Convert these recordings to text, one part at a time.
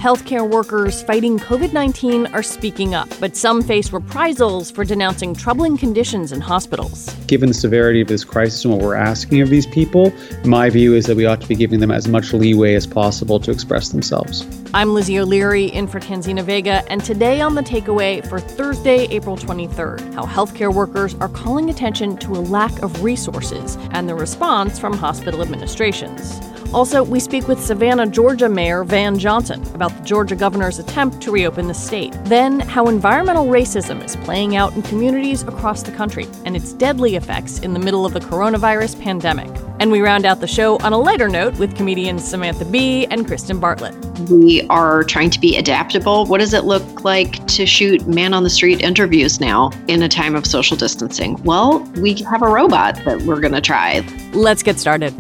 Healthcare workers fighting COVID-19 are speaking up, but some face reprisals for denouncing troubling conditions in hospitals. Given the severity of this crisis and what we're asking of these people, my view is that we ought to be giving them as much leeway as possible to express themselves. I'm Lizzie O'Leary in for Tanzina Vega, and today on The Takeaway for Thursday, April 23rd, how healthcare workers are calling attention to a lack of resources and the response from hospital administrations. Also, we speak with Savannah, Georgia Mayor Van Johnson about the Georgia governor's attempt to reopen the state. Then, how environmental racism is playing out in communities across the country and its deadly effects in the middle of the coronavirus pandemic. And we round out the show on a lighter note with comedians Samantha Bee and Kristen Bartlett. We are trying to be adaptable. What does it look like to shoot man-on-the-street interviews now in a time of social distancing? Well, we have a robot that we're going to try. Let's get started.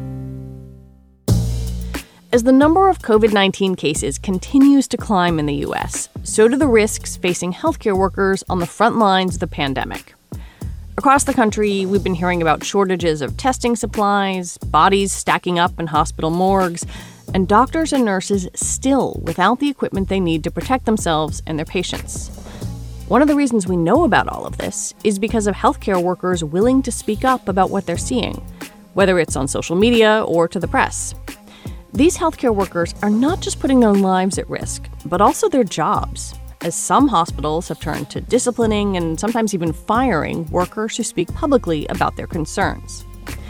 As the number of COVID-19 cases continues to climb in the U.S., so do the risks facing healthcare workers on the front lines of the pandemic. Across the country, we've been hearing about shortages of testing supplies, bodies stacking up in hospital morgues, and doctors and nurses still without the equipment they need to protect themselves and their patients. One of the reasons we know about all of this is because of healthcare workers willing to speak up about what they're seeing, whether it's on social media or to the press. These healthcare workers are not just putting their lives at risk, but also their jobs, as some hospitals have turned to disciplining and sometimes even firing workers who speak publicly about their concerns.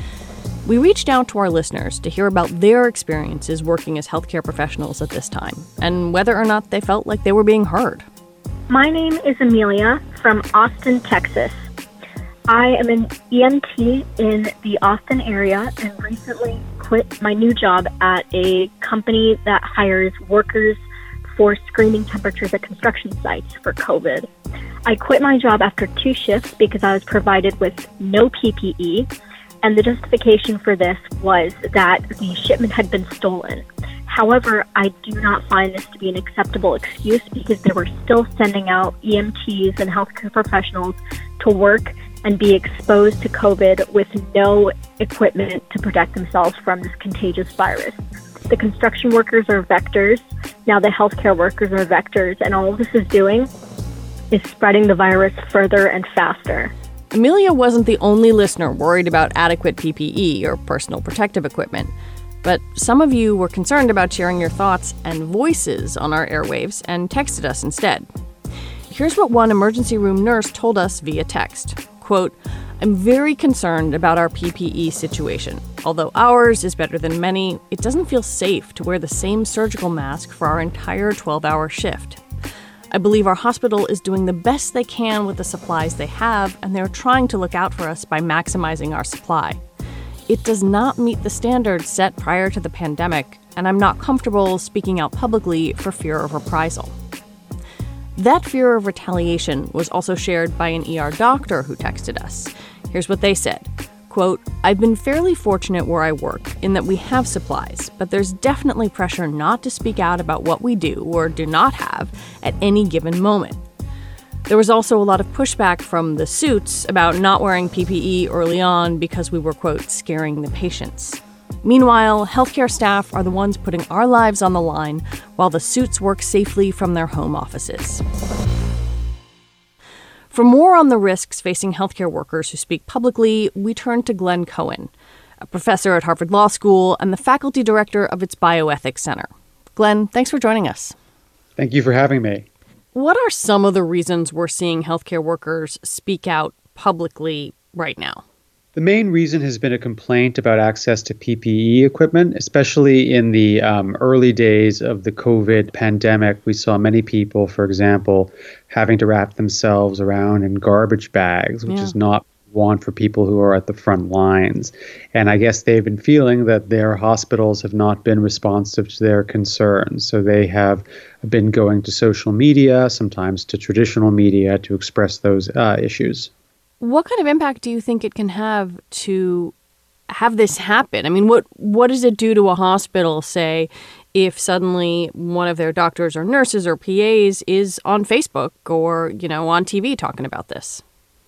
We reached out to our listeners to hear about their experiences working as healthcare professionals at this time, and whether or not they felt like they were being heard. My name is Amelia from Austin, Texas. I am an EMT in the Austin area and recently quit my new job at a company that hires workers for screening temperatures at construction sites for COVID. I quit my job after 2 shifts because I was provided with no PPE, and the justification for this was that the shipment had been stolen. However, I do not find this to be an acceptable excuse because they were still sending out EMTs and healthcare professionals to work and be exposed to COVID with no equipment to protect themselves from this contagious virus. The construction workers are vectors. Now the healthcare workers are vectors, and all this is doing is spreading the virus further and faster. Amelia wasn't the only listener worried about adequate PPE or personal protective equipment, but some of you were concerned about sharing your thoughts and voices on our airwaves and texted us instead. Here's what one emergency room nurse told us via text. Quote, "I'm very concerned about our PPE situation. Although ours is better than many, it doesn't feel safe to wear the same surgical mask for our entire 12-hour shift. I believe our hospital is doing the best they can with the supplies they have, and they're trying to look out for us by maximizing our supply. It does not meet the standards set prior to the pandemic, and I'm not comfortable speaking out publicly for fear of reprisal." That fear of retaliation was also shared by an ER doctor who texted us. Here's what they said. Quote, "I've been fairly fortunate where I work in that we have supplies, but there's definitely pressure not to speak out about what we do or do not have at any given moment. There was also a lot of pushback from the suits about not wearing PPE early on because we were, quote, scaring the patients. Meanwhile, healthcare staff are the ones putting our lives on the line while the suits work safely from their home offices." For more on the risks facing healthcare workers who speak publicly, we turn to Glenn Cohen, a professor at Harvard Law School and the faculty director of its Bioethics Center. Glenn, thanks for joining us. Thank you for having me. What are some of the reasons we're seeing healthcare workers speak out publicly right now? The main reason has been a complaint about access to PPE equipment, especially in the early days of the COVID pandemic. We saw many people, for example, having to wrap themselves around in garbage bags, which is not one for people who are at the front lines. And I guess they've been feeling that their hospitals have not been responsive to their concerns. So they have been going to social media, sometimes to traditional media, to express those issues. What kind of impact do you think it can have to have this happen? I mean, what does it do to a hospital, say, if suddenly one of their doctors or nurses or PAs is on Facebook or, on TV talking about this?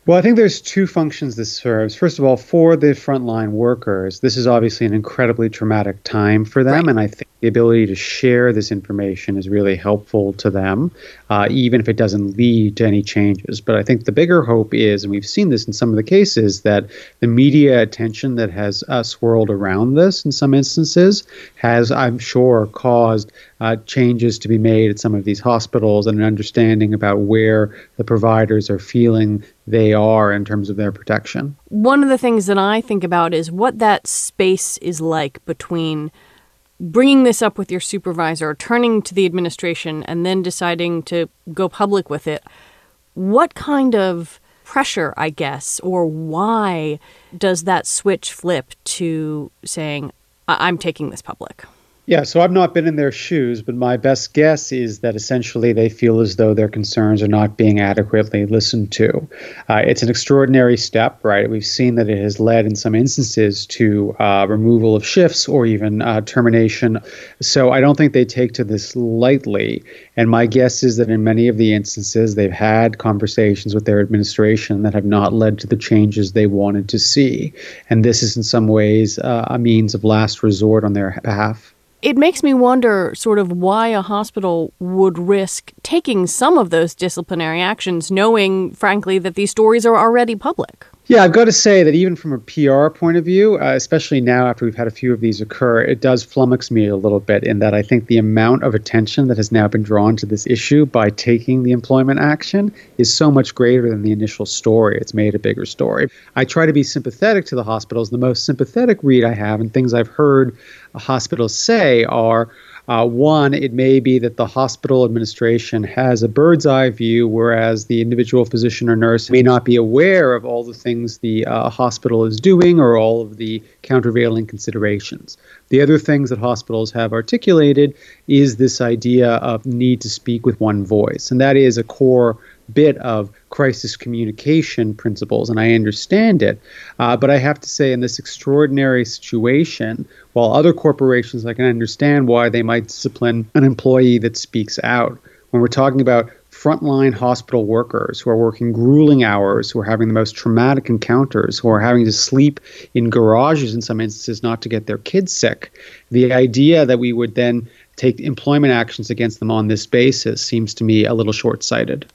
Well, I think there's two functions this serves. First of all, for the frontline workers, this is obviously an incredibly traumatic time for them. Right. And I think the ability to share this information is really helpful to them, even if it doesn't lead to any changes. But I think the bigger hope is, and we've seen this in some of the cases, that the media attention that has swirled around this in some instances has, I'm sure, caused changes to be made at some of these hospitals and an understanding about where the providers are feeling they are in terms of their protection. One of the things that I think about is what that space is like between bringing this up with your supervisor, turning to the administration, and then deciding to go public with it. What kind of pressure, I guess, or why does that switch flip to saying, I'm taking this public? Yeah, so I've not been in their shoes, but my best guess is that essentially they feel as though their concerns are not being adequately listened to. It's an extraordinary step, right? We've seen that it has led in some instances to removal of shifts or even termination. So I don't think they take to this lightly. And my guess is that in many of the instances, they've had conversations with their administration that have not led to the changes they wanted to see. And this is in some ways a means of last resort on their behalf. It makes me wonder sort of why a hospital would risk taking some of those disciplinary actions, knowing, frankly, that these stories are already public. Yeah, I've got to say that even from a PR point of view, especially now after we've had a few of these occur, it does flummox me a little bit in that I think the amount of attention that has now been drawn to this issue by taking the employment action is so much greater than the initial story. It's made a bigger story. I try to be sympathetic to the hospitals. The most sympathetic read I have and things I've heard hospitals say are, one, it may be that the hospital administration has a bird's eye view, whereas the individual physician or nurse may not be aware of all the things the hospital is doing or all of the countervailing considerations. The other things that hospitals have articulated is this idea of need to speak with one voice, and that is a core bit of crisis communication principles, and I understand it. But I have to say, in this extraordinary situation, while other corporations, I can understand why they might discipline an employee that speaks out. When we're talking about frontline hospital workers who are working grueling hours, who are having the most traumatic encounters, who are having to sleep in garages in some instances not to get their kids sick, the idea that we would then take employment actions against them on this basis seems to me a little short-sighted.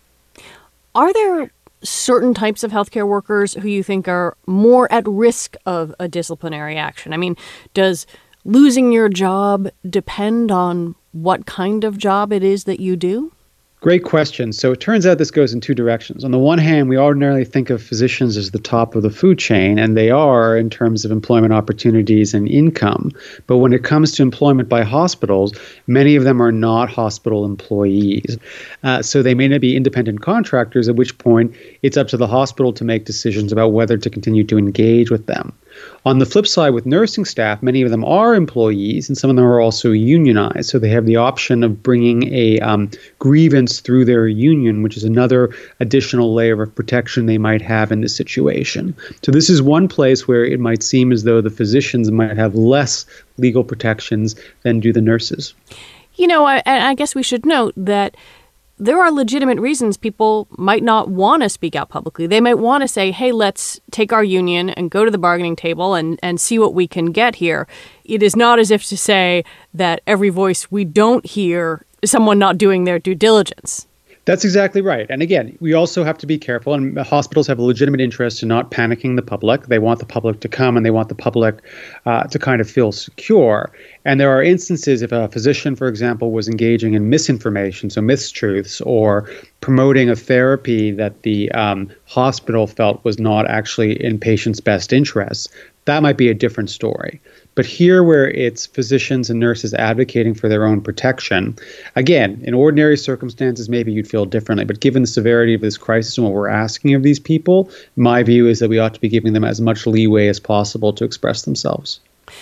Are there certain types of healthcare workers who you think are more at risk of a disciplinary action? I mean, does losing your job depend on what kind of job it is that you do? Great question. So it turns out this goes in two directions. On the one hand, we ordinarily think of physicians as the top of the food chain, and they are in terms of employment opportunities and income. But when it comes to employment by hospitals, many of them are not hospital employees. So they may not be independent contractors, at which point it's up to the hospital to make decisions about whether to continue to engage with them. On the flip side, with nursing staff, many of them are employees, and some of them are also unionized. So they have the option of bringing a grievance through their union, which is another additional layer of protection they might have in this situation. So this is one place where it might seem as though the physicians might have less legal protections than do the nurses. You know, I guess we should note that there are legitimate reasons people might not want to speak out publicly. They might want to say, hey, let's take our union and go to the bargaining table and see what we can get here. It is not as if to say that every voice we don't hear is someone not doing their due diligence. That's exactly right. And again, we also have to be careful, and hospitals have a legitimate interest in not panicking the public. They want the public to come, and they want the public to kind of feel secure. And there are instances if a physician, for example, was engaging in misinformation, so mistruths, or promoting a therapy that the hospital felt was not actually in patients' best interests, that might be a different story. But here where it's physicians and nurses advocating for their own protection, again, in ordinary circumstances, maybe you'd feel differently. But given the severity of this crisis and what we're asking of these people, my view is that we ought to be giving them as much leeway as possible to express themselves.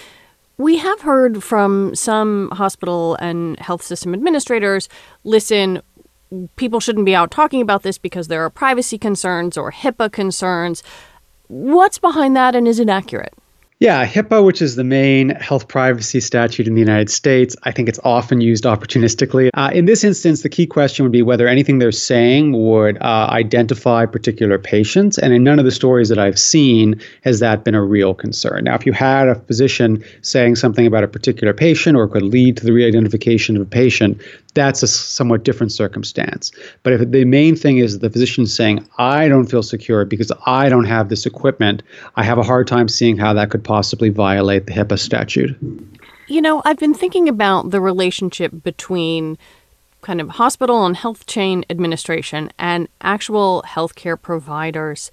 We have heard from some hospital and health system administrators, listen, people shouldn't be out talking about this because there are privacy concerns or HIPAA concerns. What's behind that, and is it accurate? Yeah, HIPAA, which is the main health privacy statute in the United States, I think it's often used opportunistically. In this instance, the key question would be whether anything they're saying would identify particular patients. And in none of the stories that I've seen has that been a real concern. Now, if you had a physician saying something about a particular patient or could lead to the re-identification of a patient, that's a somewhat different circumstance. But if the main thing is the physician saying, I don't feel secure because I don't have this equipment, I have a hard time seeing how that could possibly violate the HIPAA statute. You know, I've been thinking about the relationship between kind of hospital and health chain administration and actual healthcare providers.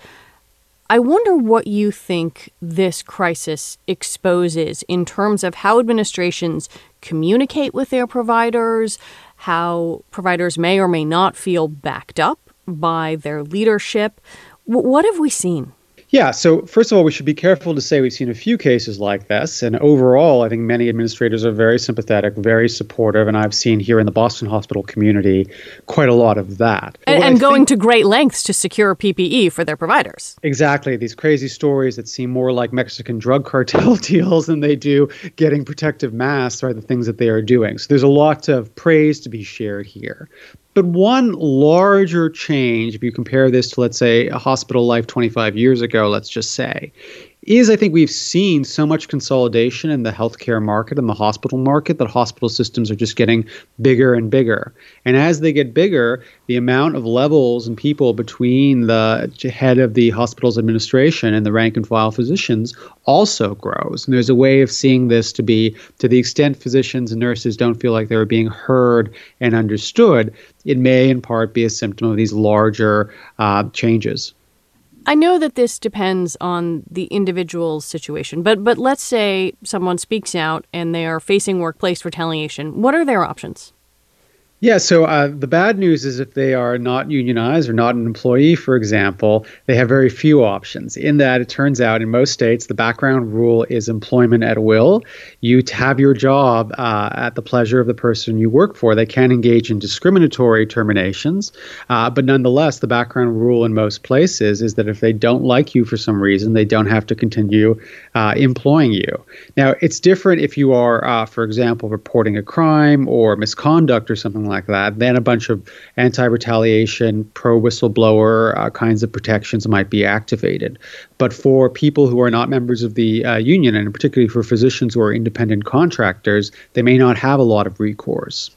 I wonder what you think this crisis exposes in terms of how administrations communicate with their providers, how providers may or may not feel backed up by their leadership. What have we seen? Yeah, so first of all, we should be careful to say we've seen a few cases like this. And overall, I think many administrators are very sympathetic, very supportive. And I've seen here in the Boston hospital community quite a lot of that. And going to great lengths to secure PPE for their providers. Exactly. These crazy stories that seem more like Mexican drug cartel deals than they do getting protective masks are the things that they are doing. So there's a lot of praise to be shared here. But one larger change, if you compare this to, let's say, a hospital life 25 years ago, let's just say, is I think we've seen so much consolidation in the healthcare market and the hospital market that hospital systems are just getting bigger and bigger. And as they get bigger, the amount of levels and people between the head of the hospital's administration and the rank and file physicians also grows. And there's a way of seeing this to be, to the extent physicians and nurses don't feel like they're being heard and understood, it may in part be a symptom of these larger changes. I know that this depends on the individual's situation, but let's say someone speaks out and they are facing workplace retaliation. What are their options? Yeah, so the bad news is if they are not unionized or not an employee, for example, they have very few options. In that, it turns out in most states, the background rule is employment at will. You have your job at the pleasure of the person you work for. They can engage in discriminatory terminations, but nonetheless, the background rule in most places is that if they don't like you for some reason, they don't have to continue employing you. Now, it's different if you are, for example, reporting a crime or misconduct or something like that, then a bunch of anti-retaliation, pro-whistleblower kinds of protections might be activated. But for people who are not members of the union, and particularly for physicians who are independent contractors, they may not have a lot of recourse.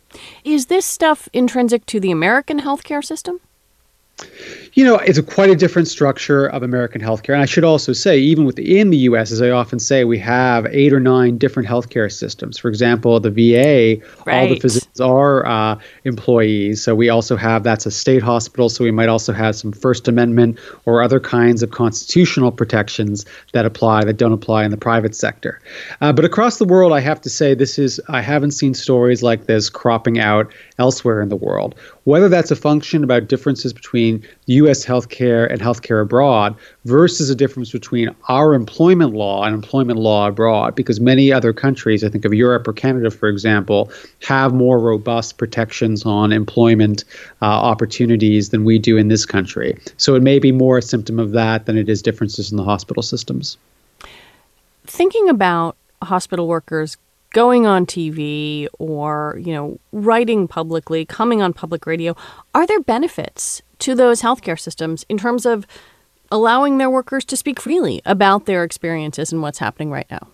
Is this stuff intrinsic to the American healthcare system? You know, it's quite a different structure of American healthcare. And I should also say, even within the U.S., as I often say, we have 8 or 9 different healthcare systems. For example, the VA, right. All the physicians are employees. So we also have, that's a state hospital. So we might also have some First Amendment or other kinds of constitutional protections that apply, that don't apply in the private sector. But across the world, I have to say, I haven't seen stories like this cropping out elsewhere in the world. Whether that's a function about differences between U.S. healthcare and healthcare abroad versus a difference between our employment law and employment law abroad, because many other countries, I think of Europe or Canada, for example, have more robust protections on employment opportunities than we do in this country. So it may be more a symptom of that than it is differences in the hospital systems. Thinking about hospital workers going on TV or, writing publicly, coming on public radio, are there benefits to those healthcare systems in terms of allowing their workers to speak freely about their experiences and what's happening right now?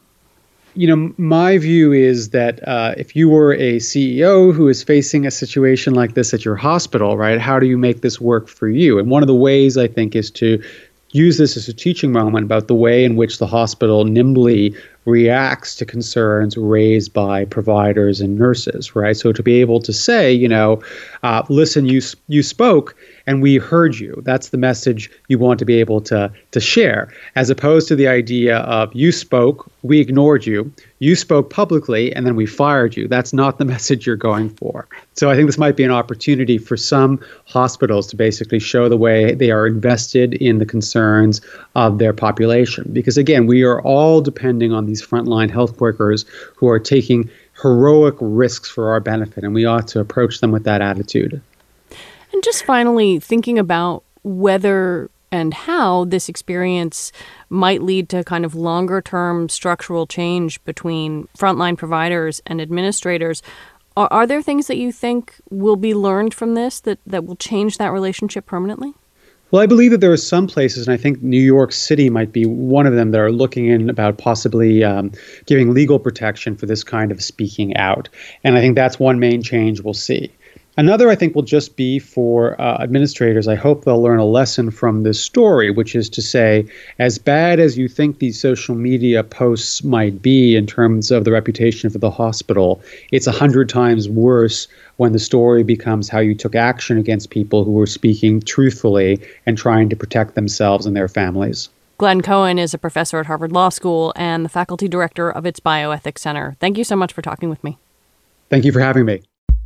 My view is that if you were a CEO who is facing a situation like this at your hospital, right, how do you make this work for you? And one of the ways, I think, is to use this as a teaching moment about the way in which the hospital nimbly reacts to concerns raised by providers and nurses, right? So to be able to say, listen, you spoke and we heard you. That's the message you want to be able to share, as opposed to the idea of you spoke, we ignored you, you spoke publicly, and then we fired you. That's not the message you're going for. So I think this might be an opportunity for some hospitals to basically show the way they are invested in the concerns of their population. Because again, we are all depending on these frontline health workers who are taking heroic risks for our benefit, and we ought to approach them with that attitude. And just finally, thinking about whether and how this experience might lead to kind of longer-term structural change between frontline providers and administrators. Are there things that you think will be learned from this that will change that relationship permanently? Well, I believe that there are some places, and I think New York City might be one of them, that are looking in about possibly giving legal protection for this kind of speaking out. And I think that's one main change we'll see. Another, I think, will just be for administrators. I hope they'll learn a lesson from this story, which is to say, as bad as you think these social media posts might be in terms of the reputation for the hospital, it's 100 times worse when the story becomes how you took action against people who were speaking truthfully and trying to protect themselves and their families. Glenn Cohen is a professor at Harvard Law School and the faculty director of its Bioethics Center. Thank you so much for talking with me. Thank you for having me.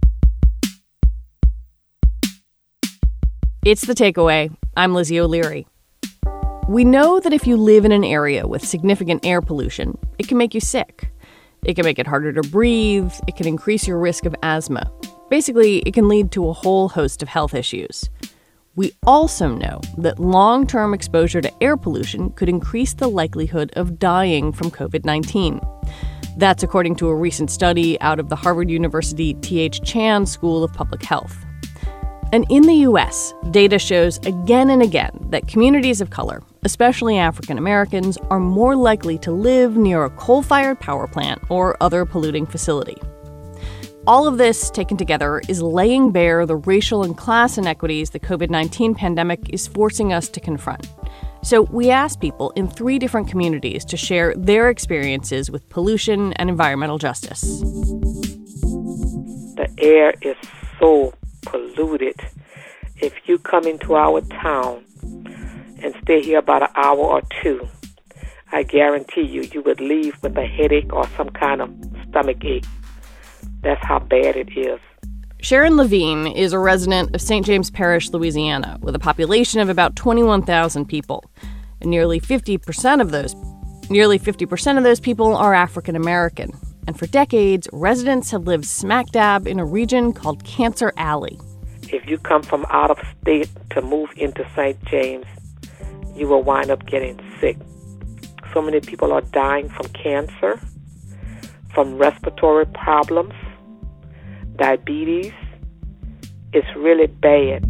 It's The Takeaway. I'm Lizzie O'Leary. We know that if you live in an area with significant air pollution, it can make you sick. It can make it harder to breathe. It can increase your risk of asthma. Basically, it can lead to a whole host of health issues. We also know that long-term exposure to air pollution could increase the likelihood of dying from COVID-19. That's according to a recent study out of the Harvard University T.H. Chan School of Public Health. And in the U.S., data shows again and again that communities of color, especially African Americans, are more likely to live near a coal-fired power plant or other polluting facility. All of this taken together is laying bare the racial and class inequities the COVID-19 pandemic is forcing us to confront. So we asked people in 3 different communities to share their experiences with pollution and environmental justice. The air is so polluted. If you come into our town and stay here about an hour or 2, I guarantee you would leave with a headache or some kind of stomach ache. That's how bad it is. Sharon Levine is a resident of St. James Parish, Louisiana, with a population of about 21,000 people. And nearly 50% of those people are African American. And for decades, residents have lived smack dab in a region called Cancer Alley. If you come from out of state to move into St. James, you will wind up getting sick. So many people are dying from cancer, from respiratory problems, diabetes. It's really bad.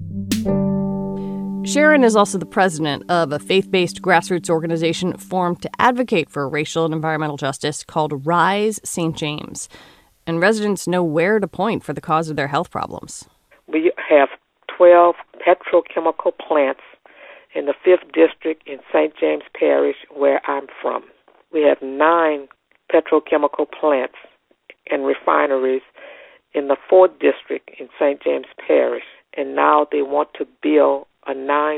Sharon is also the president of a faith-based grassroots organization formed to advocate for racial and environmental justice called Rise St. James. And residents know where to point for the cause of their health problems. We have 12 petrochemical plants in the 5th district in St. James Parish, where I'm from. We have 9 petrochemical plants and refineries in the 4th district in St. James Parish. And now they want to build a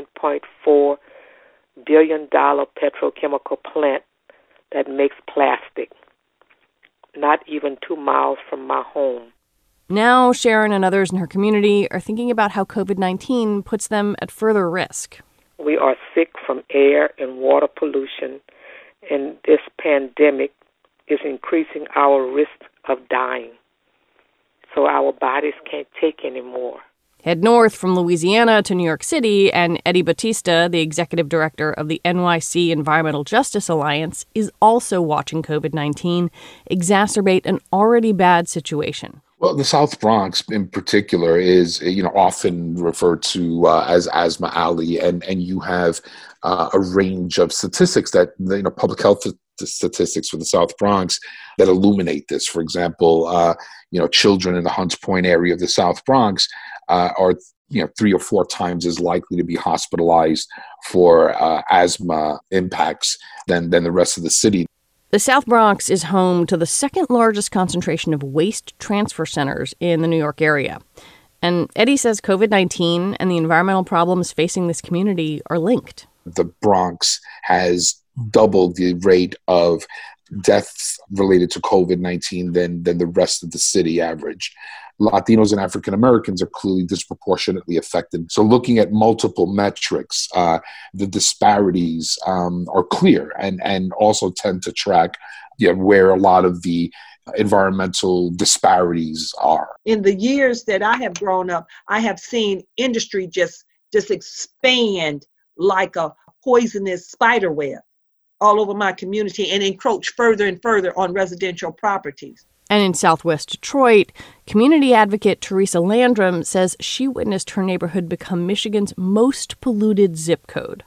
$9.4 billion petrochemical plant that makes plastic, not even 2 miles from my home. Now, Sharon and others in her community are thinking about how COVID-19 puts them at further risk. We are sick from air and water pollution, and this pandemic is increasing our risk of dying. So our bodies can't take anymore. Head north from Louisiana to New York City, and Eddie Bautista, the executive director of the NYC Environmental Justice Alliance, is also watching COVID-19 exacerbate an already bad situation. Well, the South Bronx in particular is, often referred to as Asthma Alley, and you have a range of statistics that, public health statistics for the South Bronx that illuminate this. For example, children in the Hunts Point area of the South Bronx are 3 or 4 times as likely to be hospitalized for asthma impacts than the rest of the city. The South Bronx is home to the second largest concentration of waste transfer centers in the New York area. And Eddie says COVID-19 and the environmental problems facing this community are linked. The Bronx has doubled the rate of deaths related to COVID-19 than the rest of the city average. Latinos and African Americans are clearly disproportionately affected. So looking at multiple metrics, the disparities are clear and also tend to track where a lot of the environmental disparities are. In the years that I have grown up, I have seen industry just expand like a poisonous spider web all over my community and encroach further and further on residential properties. And in Southwest Detroit, community advocate Teresa Landrum says she witnessed her neighborhood become Michigan's most polluted zip code,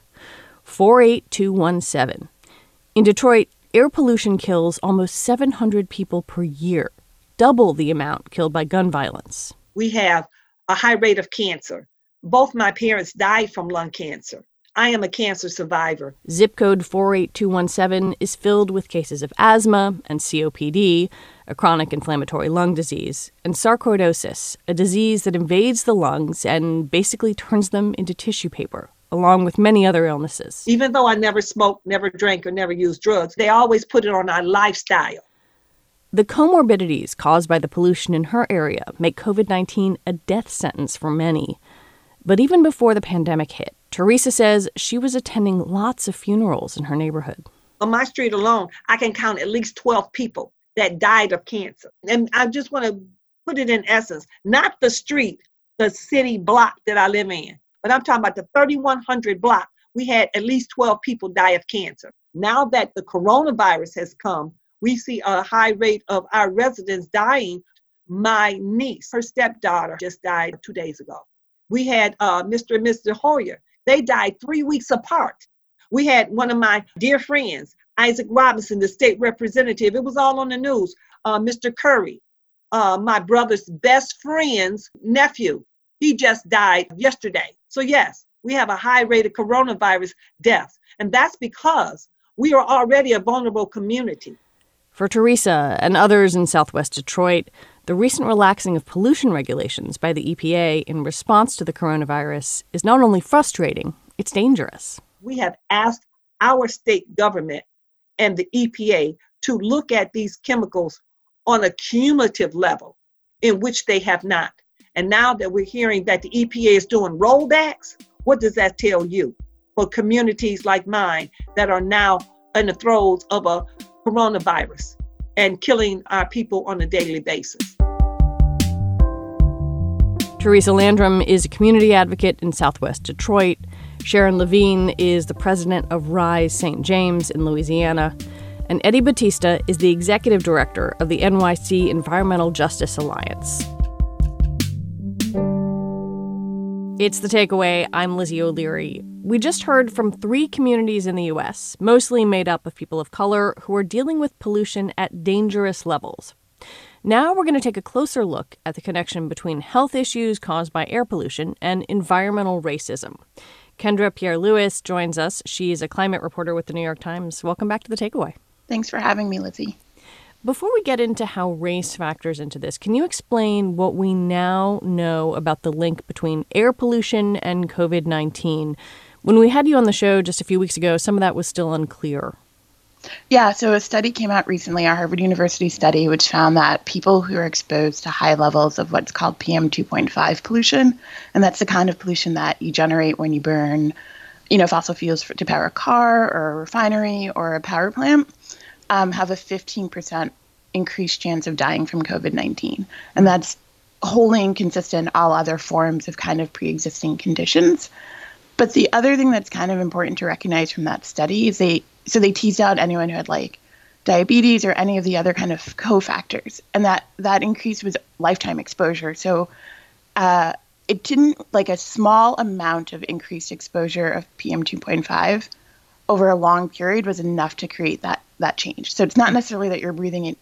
48217. In Detroit, air pollution kills almost 700 people per year, double the amount killed by gun violence. We have a high rate of cancer. Both my parents died from lung cancer. I am a cancer survivor. Zip code 48217 is filled with cases of asthma and COPD, a chronic inflammatory lung disease, and sarcoidosis, a disease that invades the lungs and basically turns them into tissue paper, along with many other illnesses. Even though I never smoked, never drank, or never used drugs, they always put it on our lifestyle. The comorbidities caused by the pollution in her area make COVID-19 a death sentence for many. But even before the pandemic hit, Teresa says she was attending lots of funerals in her neighborhood. On my street alone, I can count at least 12 people that died of cancer. And I just want to put it in essence, not the street, the city block that I live in, but I'm talking about the 3100 block. We had at least 12 people die of cancer. Now that the coronavirus has come, we see a high rate of our residents dying. My niece, her stepdaughter, just died 2 days ago. We had Mr. and Mr. Hoyer. They died 3 weeks apart. We had one of my dear friends, Isaac Robinson, the state representative. It was all on the news. Mr. Curry, my brother's best friend's nephew, he just died yesterday. So yes, we have a high rate of coronavirus deaths. And that's because we are already a vulnerable community. For Teresa and others in Southwest Detroit, the recent relaxing of pollution regulations by the EPA in response to the coronavirus is not only frustrating, it's dangerous. We have asked our state government and the EPA to look at these chemicals on a cumulative level in which they have not. And now that we're hearing that the EPA is doing rollbacks, what does that tell you for communities like mine that are now in the throes of a coronavirus and killing our people on a daily basis? Teresa Landrum is a community advocate in Southwest Detroit. Sharon Levine is the president of Rise St. James in Louisiana. And Eddie Batista is the executive director of the NYC Environmental Justice Alliance. It's The Takeaway. I'm Lizzie O'Leary. We just heard from 3 communities in the U.S., mostly made up of people of color, who are dealing with pollution at dangerous levels. Now we're going to take a closer look at the connection between health issues caused by air pollution and environmental racism. Kendra Pierre-Louis joins us. She is a climate reporter with the New York Times. Welcome back to The Takeaway. Thanks for having me, Lizzie. Before we get into how race factors into this, can you explain what we now know about the link between air pollution and COVID-19? When we had you on the show just a few weeks ago, some of that was still unclear. Yeah, so a study came out recently, a Harvard University study, which found that people who are exposed to high levels of what's called PM 2.5 pollution, and that's the kind of pollution that you generate when you burn, fossil fuels to power a car or a refinery or a power plant, have a 15% increased chance of dying from COVID-19. And that's wholly inconsistent all other forms of kind of pre-existing conditions. But the other thing that's kind of important to recognize from that study is they teased out anyone who had like diabetes or any of the other kind of cofactors, and that increase was lifetime exposure. So it didn't, like, a small amount of increased exposure of PM 2.5 over a long period was enough to create that change. So it's not necessarily that you're breathing in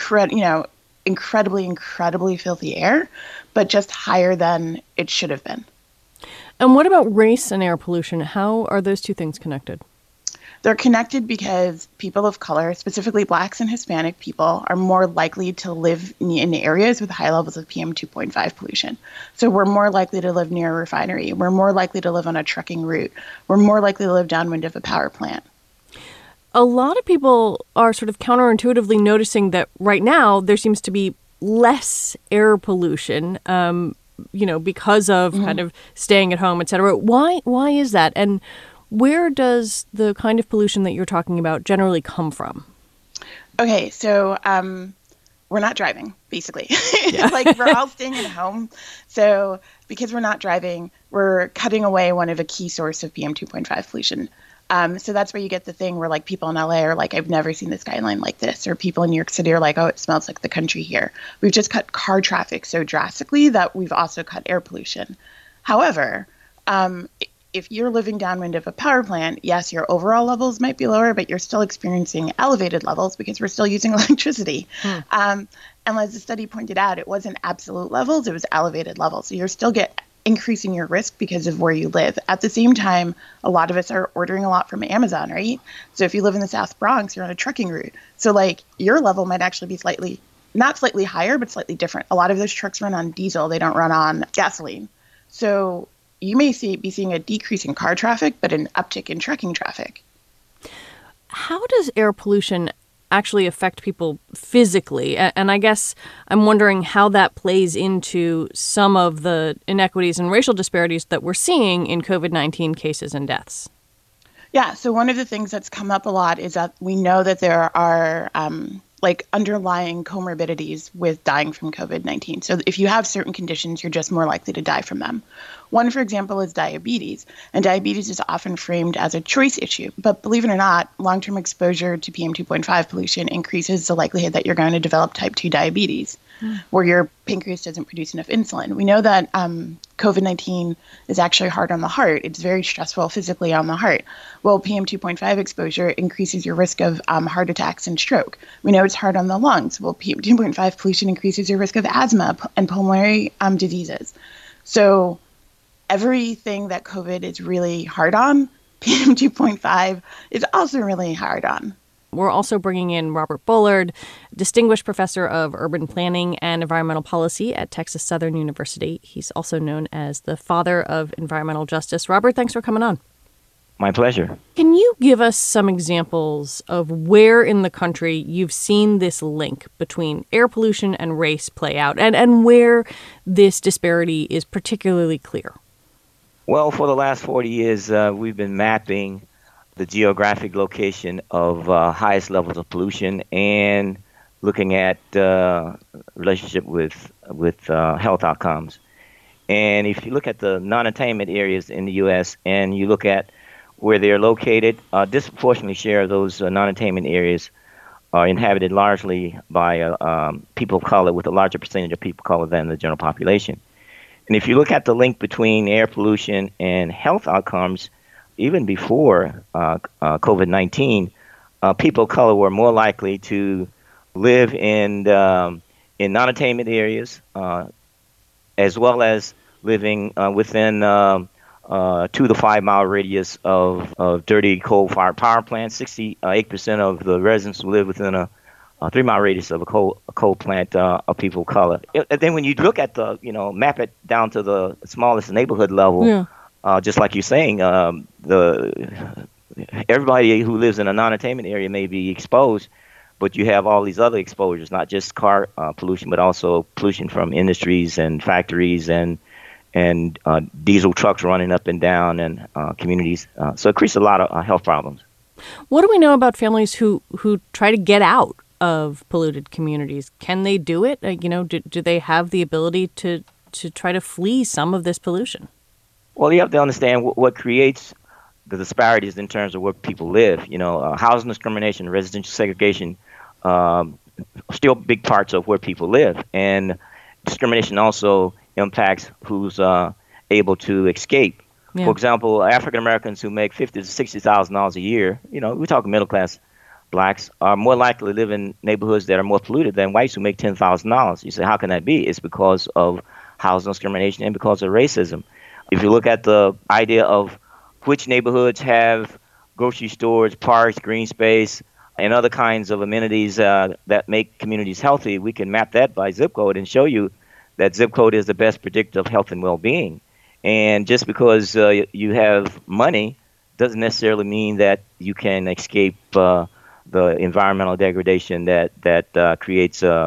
incredibly filthy air, but just higher than it should have been. And what about race and air pollution? How are those two things connected? They're connected because people of color, specifically Blacks and Hispanic people, are more likely to live in areas with high levels of PM 2.5 pollution. So we're more likely to live near a refinery. We're more likely to live on a trucking route. We're more likely to live downwind of a power plant. A lot of people are sort of counterintuitively noticing that right now there seems to be less air pollution, because of kind of staying at home, et cetera. Why is that? And where does the kind of pollution that you're talking about generally come from? Okay, so we're not driving, basically. Like, we're all staying at home. So because we're not driving, we're cutting away one of a key source of PM 2.5 pollution. So that's where you get the thing where, like, people in LA are like, I've never seen the skyline like this. Or people in New York City are like, oh, it smells like the country here. We've just cut car traffic so drastically that we've also cut air pollution. However, if you're living downwind of a power plant, yes, your overall levels might be lower, but you're still experiencing elevated levels because we're still using electricity. And as the study pointed out, it wasn't absolute levels, it was elevated levels. So you're still increasing your risk because of where you live. At the same time, a lot of us are ordering a lot from Amazon, right? So if you live in the South Bronx, you're on a trucking route. So like your level might actually be not slightly higher, but slightly different. A lot of those trucks run on diesel. They don't run on gasoline. So you may be seeing a decrease in car traffic, but an uptick in trucking traffic. How does air pollution actually affect people physically? And I guess I'm wondering how that plays into some of the inequities and racial disparities that we're seeing in COVID-19 cases and deaths. Yeah, so one of the things that's come up a lot is that we know that there are underlying comorbidities with dying from COVID-19. So if you have certain conditions, you're just more likely to die from them. One, for example, is diabetes. And diabetes is often framed as a choice issue. But believe it or not, long-term exposure to PM 2.5 pollution increases the likelihood that you're going to develop type 2 diabetes, where your pancreas doesn't produce enough insulin. We know that COVID-19 is actually hard on the heart. It's very stressful physically on the heart. Well, PM 2.5 exposure increases your risk of heart attacks and stroke. We know it's hard on the lungs. Well, PM 2.5 pollution increases your risk of asthma and pulmonary diseases. So everything that COVID is really hard on, PM 2.5 is also really hard on. We're also bringing in Robert Bullard, Distinguished Professor of Urban Planning and Environmental Policy at Texas Southern University. He's also known as the father of environmental justice. Robert, thanks for coming on. My pleasure. Can you give us some examples of where in the country you've seen this link between air pollution and race play out, and where this disparity is particularly clear? Well, for the last 40 years, we've been mapping the geographic location of highest levels of pollution and looking at relationship with health outcomes. And if you look at the non-attainment areas in the U.S. and you look at where they're located, disproportionately share of those non-attainment areas are inhabited largely by people of color, with a larger percentage of people of color than the general population. And if you look at the link between air pollution and health outcomes, even before COVID-19, people of color were more likely to live in non-attainment areas, as well as living within 2 to 5 mile radius of dirty coal-fired power plants. 68% of the residents who live within a 3 mile radius of a coal plant are people of color. And then when you look at map it down to the smallest neighborhood level, just like you're saying, everybody who lives in a non-attainment area may be exposed, but you have all these other exposures, not just car pollution, but also pollution from industries and factories and diesel trucks running up and down and communities. So it creates a lot of health problems. What do we know about families who try to get out of polluted communities? Can they do it? Do they have the ability to try to flee some of this pollution? Well, you have to understand what creates the disparities in terms of where people live. Housing discrimination, residential segregation, still big parts of where people live. And discrimination also impacts who's able to escape. Yeah. For example, African Americans who make $50,000 to $60,000 a year, we talk middle class blacks, are more likely to live in neighborhoods that are more polluted than whites who make $10,000. You say, how can that be? It's because of housing discrimination and because of racism. If you look at the idea of which neighborhoods have grocery stores, parks, green space, and other kinds of amenities that make communities healthy, we can map that by zip code and show you that zip code is the best predictor of health and well-being. And just because you have money doesn't necessarily mean that you can escape the environmental degradation that creates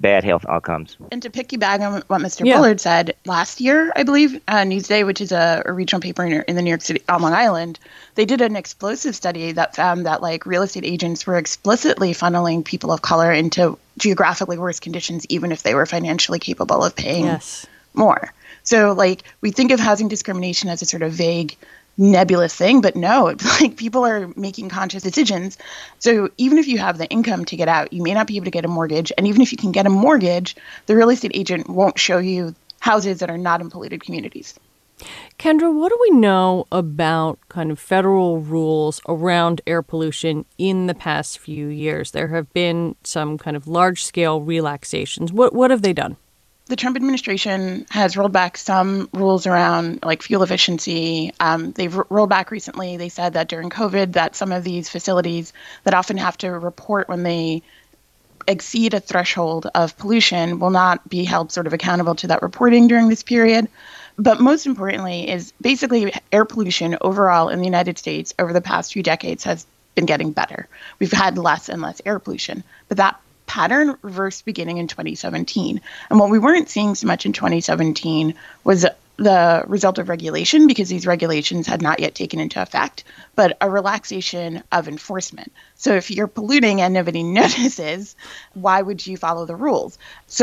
bad health outcomes. And to piggyback on what Mr. Bullard said, last year, I believe, Newsday, which is a regional paper in the New York City, on Long Island, they did an explosive study that found that real estate agents were explicitly funneling people of color into geographically worse conditions, even if they were financially capable of paying more. So we think of housing discrimination as a sort of vague, nebulous thing, but no, people are making conscious decisions. So even if you have the income to get out, you may not be able to get a mortgage. And even if you can get a mortgage, the real estate agent won't show you houses that are not in polluted communities. Kendra, what do we know about kind of federal rules around air pollution in the past few years? There have been some kind of large-scale relaxations. What have they done? The Trump administration has rolled back some rules around fuel efficiency. They've rolled back recently. They said that during COVID that some of these facilities that often have to report when they exceed a threshold of pollution will not be held sort of accountable to that reporting during this period. But most importantly is basically air pollution overall in the United States over the past few decades has been getting better. We've had less and less air pollution, but that pattern reversed beginning in 2017. And what we weren't seeing so much in 2017 was the result of regulation, because these regulations had not yet taken into effect, but a relaxation of enforcement. So if you're polluting and nobody notices, why would you follow the rules?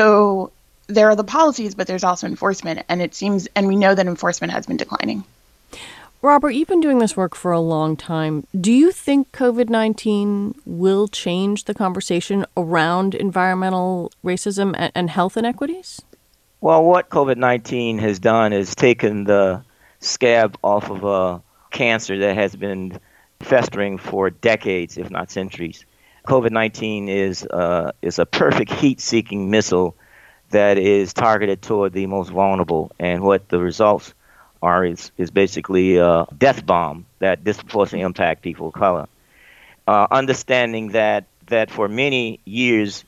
So there are the policies, but there's also enforcement. And it seems, and we know that enforcement has been declining. Robert, you've been doing this work for a long time. Do you think COVID-19 will change the conversation around environmental racism and health inequities? Well, what COVID-19 has done is taken the scab off of a cancer that has been festering for decades, if not centuries. COVID-19 is a perfect heat-seeking missile that is targeted toward the most vulnerable, and what the results are is basically a death bomb that disproportionately impact people of color. Understanding that for many years,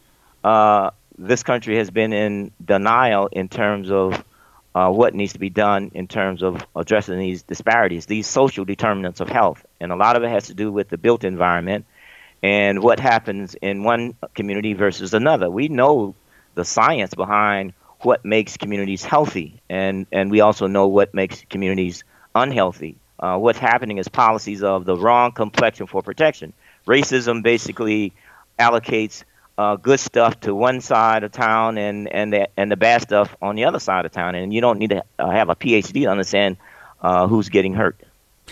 this country has been in denial in terms of what needs to be done in terms of addressing these disparities, these social determinants of health. And a lot of it has to do with the built environment and what happens in one community versus another. We know the science behind what makes communities healthy, and we also know what makes communities unhealthy. What's happening is policies of the wrong complexion for protection. Racism basically allocates good stuff to one side of town and the bad stuff on the other side of town, and you don't need to have a PhD to understand who's getting hurt.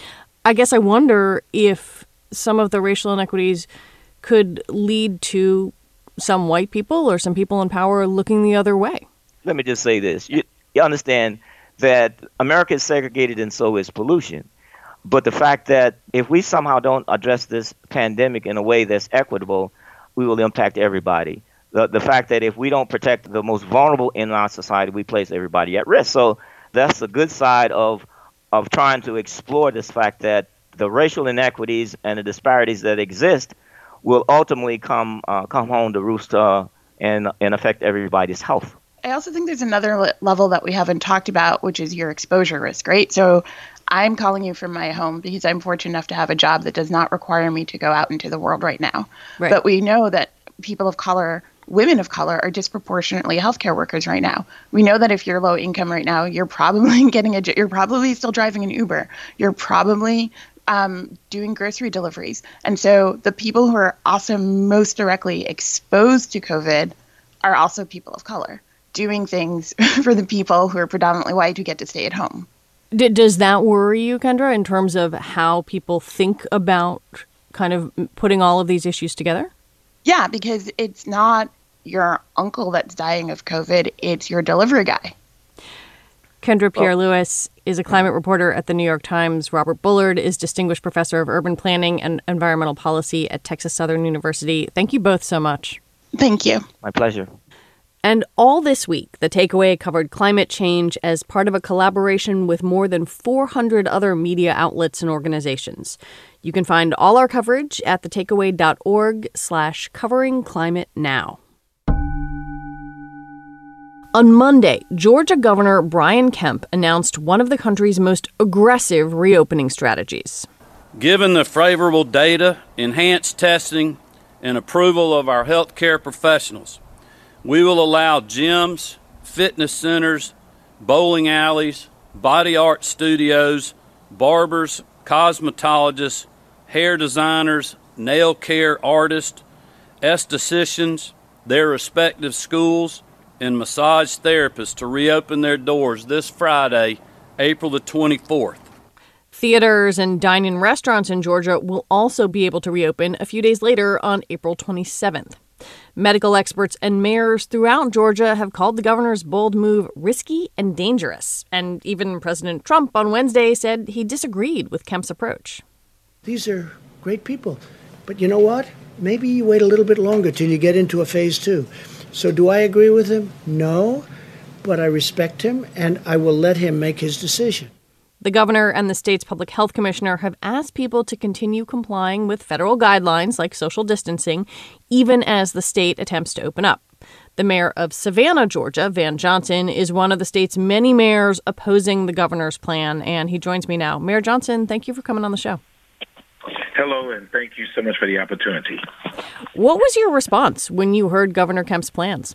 I guess I wonder if some of the racial inequities could lead to some white people or some people in power looking the other way. Let me just say this. You understand that America is segregated and so is pollution. But the fact that if we somehow don't address this pandemic in a way that's equitable, we will impact everybody. The fact that if we don't protect the most vulnerable in our society, we place everybody at risk. So that's the good side of trying to explore this fact that the racial inequities and the disparities that exist will ultimately come home to roost and affect everybody's health. I also think there's another level that we haven't talked about, which is your exposure risk, right? So I'm calling you from my home because I'm fortunate enough to have a job that does not require me to go out into the world right now. Right. But we know that people of color, women of color, are disproportionately healthcare workers right now. We know that if you're low income right now, you're probably you're probably still driving an Uber. You're probably doing grocery deliveries. And so the people who are also most directly exposed to COVID are also people of color, doing things for the people who are predominantly white who get to stay at home. Does that worry you, Kendra, in terms of how people think about kind of putting all of these issues together? Yeah, because it's not your uncle that's dying of COVID, it's your delivery guy. Kendra Pierre-Louis is a climate reporter at the New York Times. Robert Bullard is Distinguished Professor of Urban Planning and Environmental Policy at Texas Southern University. Thank you both so much. Thank you. My pleasure. And all this week, The Takeaway covered climate change as part of a collaboration with more than 400 other media outlets and organizations. You can find all our coverage at thetakeaway.org/coveringclimatenow. On Monday, Georgia Governor Brian Kemp announced one of the country's most aggressive reopening strategies. Given the favorable data, enhanced testing, and approval of our healthcare professionals, We will allow gyms, fitness centers, bowling alleys, body art studios, barbers, cosmetologists, hair designers, nail care artists, estheticians, their respective schools, and massage therapists to reopen their doors this Friday, April the 24th. Theaters and dine-in restaurants in Georgia will also be able to reopen a few days later on April 27th. Medical experts and mayors throughout Georgia have called the governor's bold move risky and dangerous. And even President Trump on Wednesday said he disagreed with Kemp's approach. These are great people. But you know what? Maybe you wait a little bit longer till you get into a phase 2. So do I agree with him? No. But I respect him, and I will let him make his decision. The governor and the state's public health commissioner have asked people to continue complying with federal guidelines like social distancing, even as the state attempts to open up. The mayor of Savannah, Georgia, Van Johnson, is one of the state's many mayors opposing the governor's plan, and he joins me now. Mayor Johnson, thank you for coming on the show. Hello, and thank you so much for the opportunity. What was your response when you heard Governor Kemp's plans?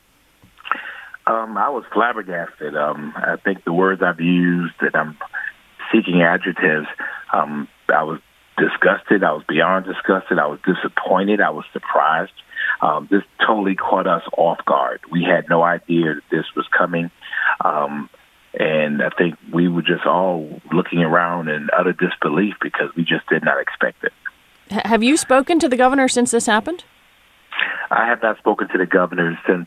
I was flabbergasted. I think the words I've used, that I'm seeking adjectives, I was disgusted. I was beyond disgusted. I was disappointed. I was surprised. This totally caught us off guard. We had no idea that this was coming. And I think we were just all looking around in utter disbelief because we just did not expect it. Have you spoken to the governor since this happened? I have not spoken to the governor since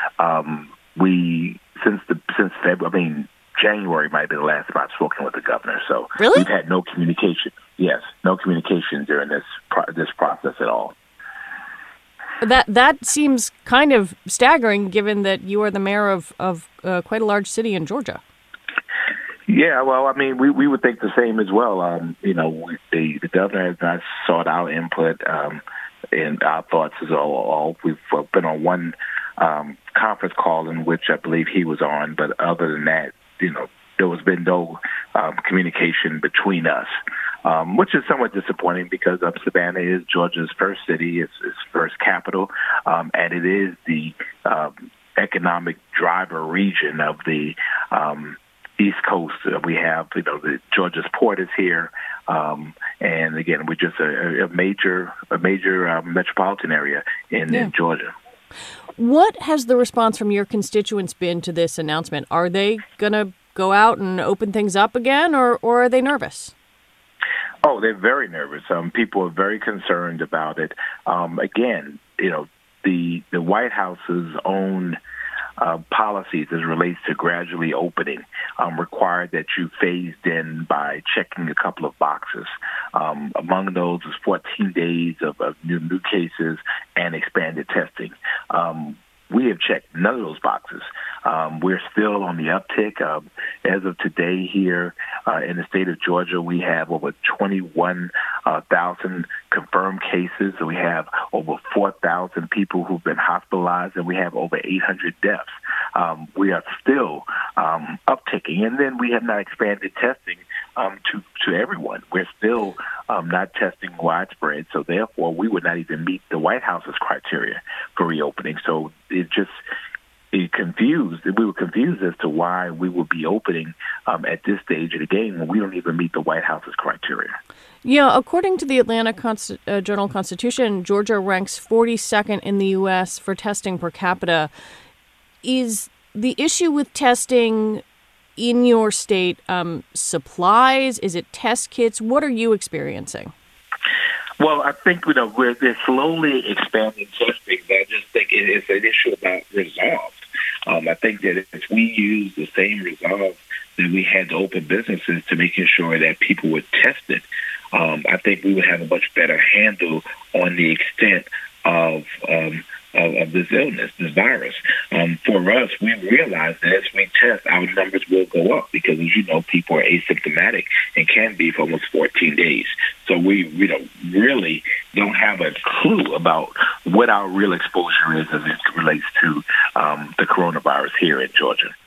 February. I mean, January might be the last time I've spoken with the governor. So really? We've had no communication. Yes, no communication during this process at all. That seems kind of staggering, given that you are the mayor of quite a large city in Georgia. Yeah, well, I mean, we would think the same as well. The governor has not sought our input, and our thoughts is all. We've been on one conference call in which I believe he was on, but other than that, there has been no communication between us, which is somewhat disappointing because Savannah is Georgia's first city, its first capital, and it is the economic driver region of the East Coast. We have, the Georgia's port is here, and again, we're just a major metropolitan area in Georgia. What has the response from your constituents been to this announcement? Are they going to go out and open things up again, or are they nervous? Oh, they're very nervous. People are very concerned about it. Again, the White House's own policies as it relates to gradually opening required that you phased in by checking a couple of boxes. Among those is 14 days of new cases and expanded testing. We have checked none of those boxes. We're still on the uptick. As of today here in the state of Georgia, we have over 21,000 confirmed cases. We have over 4,000 people who've been hospitalized, and we have over 800 deaths. We are still upticking, and then we have not expanded testing to everyone. We're still not testing widespread, so therefore we would not even meet the White House's criteria for reopening. So we were confused as to why we would be opening at this stage of the game when we don't even meet the White House's criteria. Yeah, according to the Atlanta Journal-Constitution, Georgia ranks 42nd in the U.S. for testing per capita. Is the issue with testing in your state supplies? Is it test kits? What are you experiencing? Well, I think they're slowly expanding testing, but I just think it's an issue about resolve. I think that if we use the same resolve that we had to open businesses to making sure that people were tested, I think we would have a much better handle on the extent of this illness, this virus. For us, we realize that as we test, our numbers will go up because, as you know, people are asymptomatic and can be for almost 14 days. So we really don't have a clue about what our real exposure is as it relates to the coronavirus here in Georgia.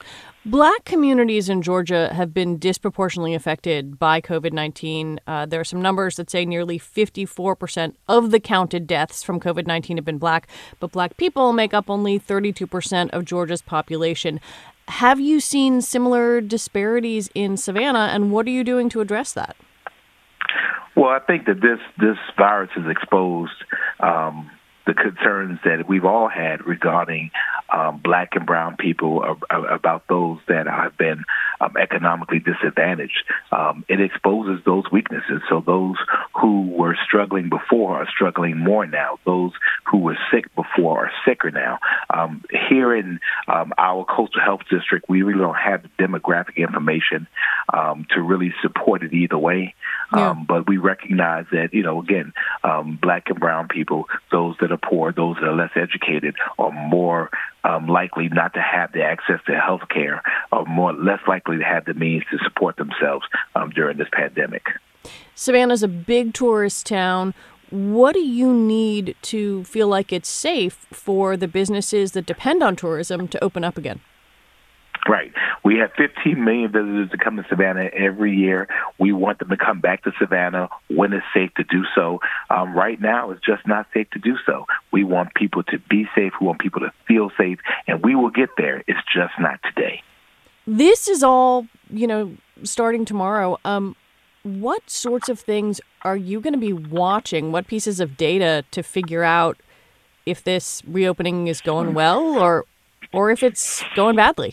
Black communities in Georgia have been disproportionately affected by COVID-19. There are some numbers that say nearly 54% of the counted deaths from COVID-19 have been Black, but Black people make up only 32% of Georgia's population. Have you seen similar disparities in Savannah, and what are you doing to address that? Well, I think that this virus has exposed the concerns that we've all had regarding Black and brown people, about those that have been economically disadvantaged. It exposes those weaknesses. So those who were struggling before are struggling more now. Those who were sick before are sicker now. Here in our Coastal Health District, we really don't have the demographic information to really support it either way. But we recognize that, again, Black and brown people, those that are poor, those that are less educated, are more likely not to have the access to health care, or less likely to have the means to support themselves during this pandemic. Savannah's a big tourist town. What do you need to feel like it's safe for the businesses that depend on tourism to open up again? Right. We have 15 million visitors that come to Savannah every year. We want them to come back to Savannah when it's safe to do so. Right now, it's just not safe to do so. We want people to be safe. We want people to feel safe, and we will get there. It's just not today. This is all, starting tomorrow. What sorts of things are you going to be watching? What pieces of data to figure out if this reopening is going well or if it's going badly?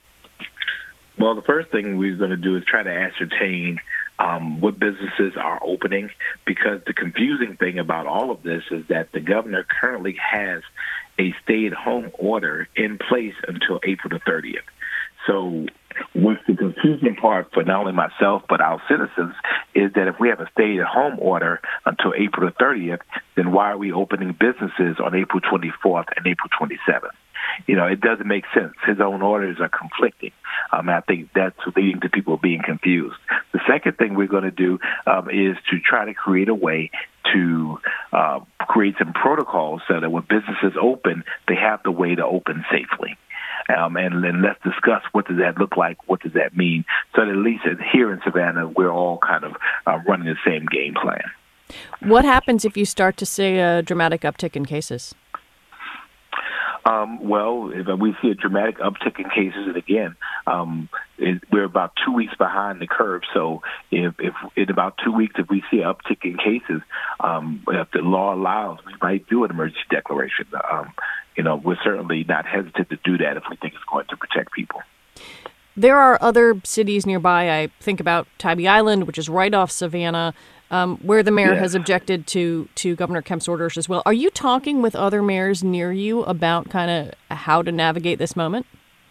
Well, the first thing we're going to do is try to ascertain what businesses are opening, because the confusing thing about all of this is that the governor currently has a stay-at-home order in place until April the 30th. So what's the confusing part for not only myself but our citizens is that if we have a stay-at-home order until April the 30th, then why are we opening businesses on April 24th and April 27th? It doesn't make sense. His own orders are conflicting. I think that's leading to people being confused. The second thing we're going to do is to try to create a way to create some protocols so that when businesses open, they have the way to open safely. And then let's discuss what does that look like, what does that mean, so that at least here in Savannah, we're all kind of running the same game plan. What happens if you start to see a dramatic uptick in cases? Well, if we see a dramatic uptick in cases, and again, we're about 2 weeks behind the curve. So if in about 2 weeks, if we see an uptick in cases, if the law allows, we might do an emergency declaration. We're certainly not hesitant to do that if we think it's going to protect people. There are other cities nearby. I think about Tybee Island, which is right off Savannah, where the mayor has objected to Governor Kemp's orders as well. Are you talking with other mayors near you about kind of how to navigate this moment?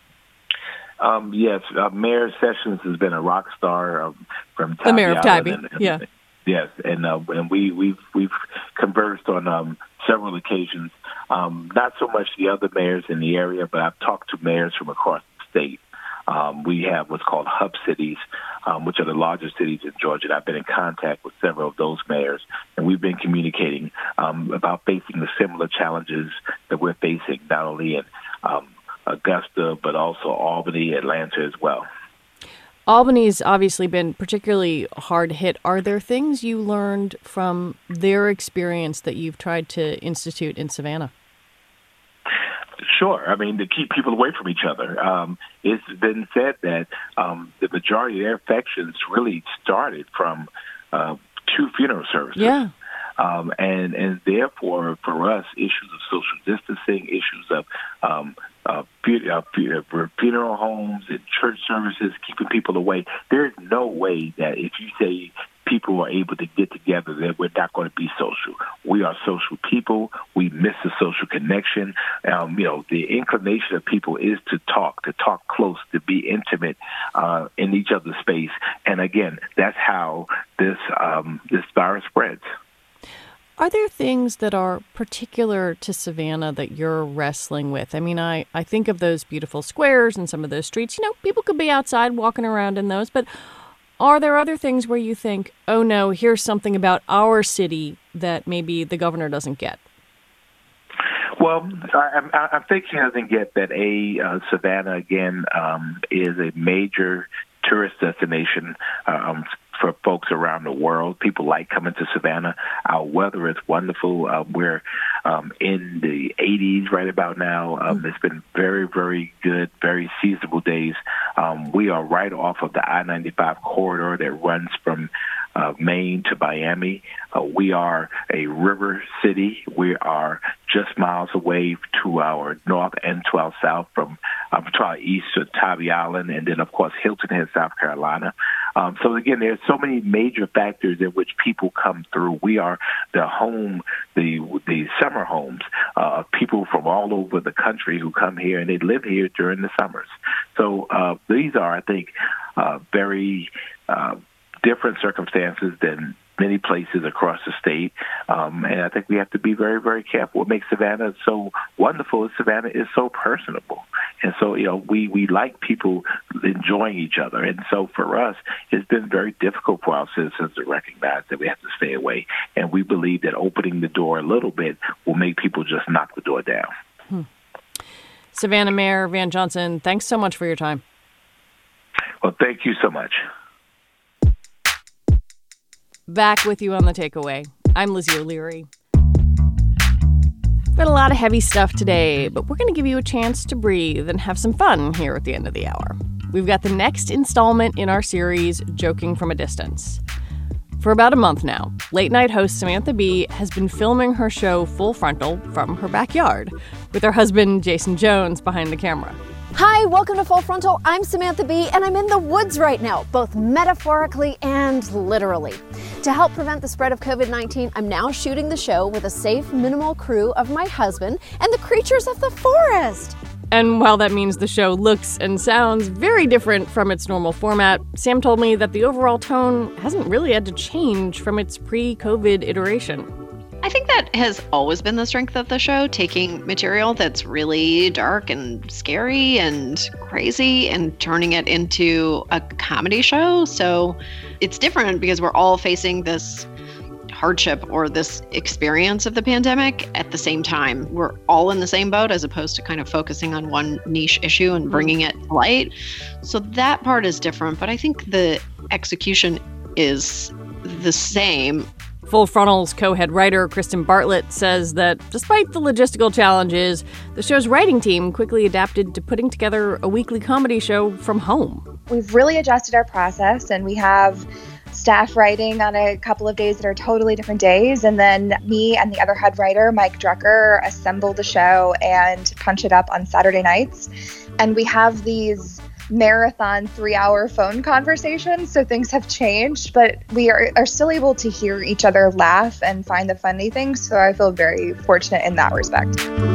Yes. Mayor Sessions has been a rock star from Tybee. The mayor of Tybee, yeah. Yes, and we've conversed on several occasions. Not so much the other mayors in the area, but I've talked to mayors from across the state. We have what's called hub cities, which are the largest cities in Georgia. And I've been in contact with several of those mayors, and we've been communicating about facing the similar challenges that we're facing, not only in Augusta, but also Albany, Atlanta as well. Albany's obviously been particularly hard hit. Are there things you learned from their experience that you've tried to institute in Savannah? Sure. I mean, to keep people away from each other. It's been said that the majority of their infections really started from 2 funeral services. Yeah. And therefore, for us, issues of social distancing, issues of funeral homes and church services, keeping people away, there's no way that if you say people are able to get together, that we're not going to be social. We are social people. We miss the social connection. The inclination of people is to talk close, to be intimate in each other's space. And again, that's how this virus spreads. Are there things that are particular to Savannah that you're wrestling with? I mean, I think of those beautiful squares and some of those streets. People could be outside walking around in those, but are there other things where you think, oh no, here's something about our city that maybe the governor doesn't get? Well, I'm thinking I can get that Savannah, again, is a major tourist destination for folks around the world. People like coming to Savannah. Our weather is wonderful. We're in the 80s right about now. It's been very, very good, very seasonable days. We are right off of the I-95 corridor that runs from Maine to Miami. We are a river city. We are just miles away to our north and to our south from to our east to Tybee Island, and then, of course, Hilton Head, South Carolina. So, again, there's so many major factors in which people come through. We are the home, the summer homes of people from all over the country who come here, and they live here during the summers. So these are, I think, very different circumstances than many places across the state. And I think we have to be very, very careful. What makes Savannah so wonderful is Savannah is so personable. And so, we like people enjoying each other. And so for us, it's been very difficult for our citizens to recognize that we have to stay away. And we believe that opening the door a little bit will make people just knock the door down. Savannah Mayor Van Johnson, thanks so much for your time. Well, thank you so much. Back with you on The Takeaway. I'm Lizzie O'Leary. We've got a lot of heavy stuff today, but we're going to give you a chance to breathe and have some fun here at the end of the hour. We've got the next installment in our series, Joking from a Distance. For about a month now, late-night host Samantha Bee has been filming her show Full Frontal from her backyard, with her husband Jason Jones behind the camera. Hi, welcome to Full Frontal. I'm Samantha Bee, and I'm in the woods right now, both metaphorically and literally. To help prevent the spread of COVID-19, I'm now shooting the show with a safe, minimal crew of my husband and the creatures of the forest. And while that means the show looks and sounds very different from its normal format, Sam told me that the overall tone hasn't really had to change from its pre-COVID iteration. I think that has always been the strength of the show, taking material that's really dark and scary and crazy and turning it into a comedy show. So it's different because we're all facing this hardship or this experience of the pandemic at the same time. We're all in the same boat as opposed to kind of focusing on one niche issue and bringing it to light. So that part is different, but I think the execution is the same. Full Frontal's co-head writer Kristen Bartlett says that despite the logistical challenges, the show's writing team quickly adapted to putting together a weekly comedy show from home. We've really adjusted our process, and we have staff writing on a couple of days that are totally different days, and then me and the other head writer, Mike Drucker, assemble the show and punch it up on Saturday nights. And we have these marathon 3-hour phone conversations, so things have changed, but we are still able to hear each other laugh and find the funny things, so I feel very fortunate in that respect.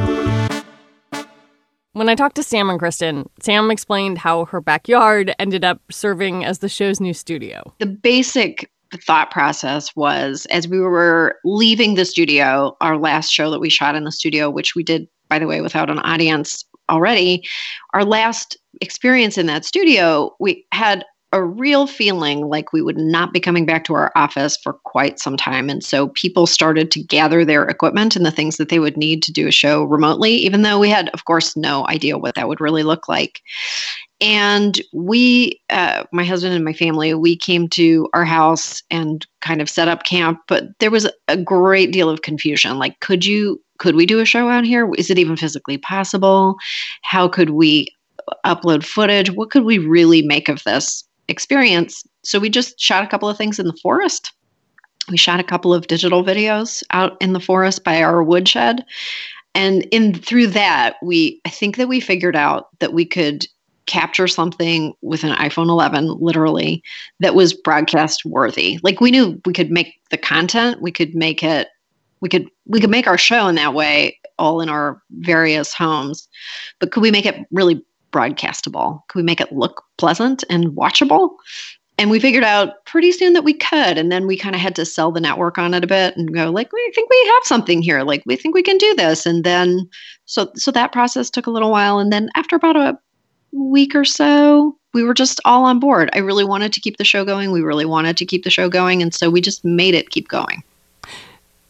When I talked to Sam and Kristen, Sam explained how her backyard ended up serving as the show's new studio. The basic thought process was, as we were leaving the studio, our last show that we shot in the studio, which we did, by the way, without an audience already, our last experience in that studio, we had a real feeling like we would not be coming back to our office for quite some time. And so people started to gather their equipment and the things that they would need to do a show remotely, even though we had, of course, no idea what that would really look like. And we, my husband and my family, we came to our house and kind of set up camp, but there was a great deal of confusion. Like, could we do a show out here? Is it even physically possible? How could we upload footage? What could we really make of this experience? So we just shot a couple of things in the forest. We shot a couple of digital videos out in the forest by our woodshed. And through that, I think that we figured out that we could capture something with an iPhone 11, literally, that was broadcast worthy. Like, we knew we could make the content, we could make it, we could make our show in that way, all in our various homes. But could we make it really broadcastable? Could we make it look pleasant and watchable? And we figured out pretty soon that we could. And then we kind of had to sell the network on it a bit and go, like, we think we have something here. Like, we think we can do this. And then, so that process took a little while. And then after about a week or so, we were just all on board. I really wanted to keep the show going. We really wanted to keep the show going. And so we just made it keep going.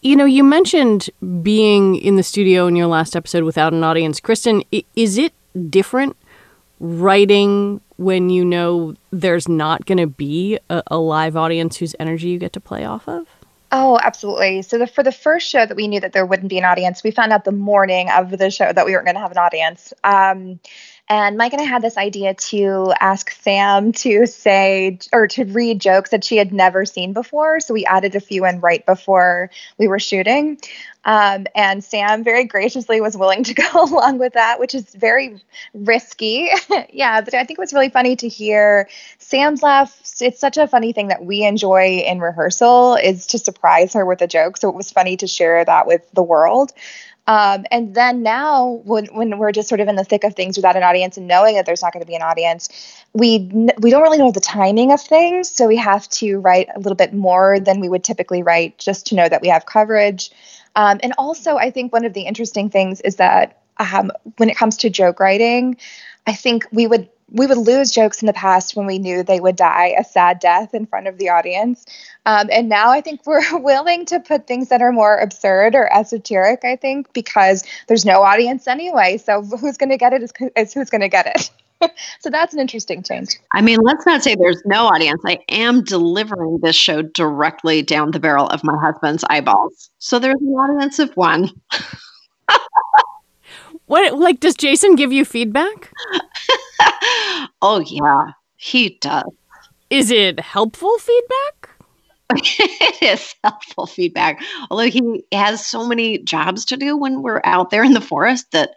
You mentioned being in the studio in your last episode without an audience. Kristen, is it different writing when you know there's not going to be a live audience whose energy you get to play off of? Oh, absolutely. So for the first show that we knew that there wouldn't be an audience, we found out the morning of the show that we weren't going to have an audience. And Mike and I had this idea to ask Sam to say or to read jokes that she had never seen before. So we added a few in right before we were shooting. And Sam very graciously was willing to go along with that, which is very risky. Yeah, but I think it was really funny to hear Sam's laugh. It's such a funny thing that we enjoy in rehearsal is to surprise her with a joke. So it was funny to share that with the world. And then now when we're just sort of in the thick of things without an audience and knowing that there's not going to be an audience, we don't really know the timing of things. So we have to write a little bit more than we would typically write just to know that we have coverage. And also, I think one of the interesting things is that when it comes to joke writing, I think we would lose jokes in the past when we knew they would die a sad death in front of the audience. And now I think we're willing to put things that are more absurd or esoteric, I think, because there's no audience anyway. So who's going to get it is who's going to get it. So that's an interesting change. I mean, let's not say there's no audience. I am delivering this show directly down the barrel of my husband's eyeballs. So there's an audience of one. What, does Jason give you feedback? Oh, yeah, he does. Is it helpful feedback? It is helpful feedback. Although he has so many jobs to do when we're out there in the forest that,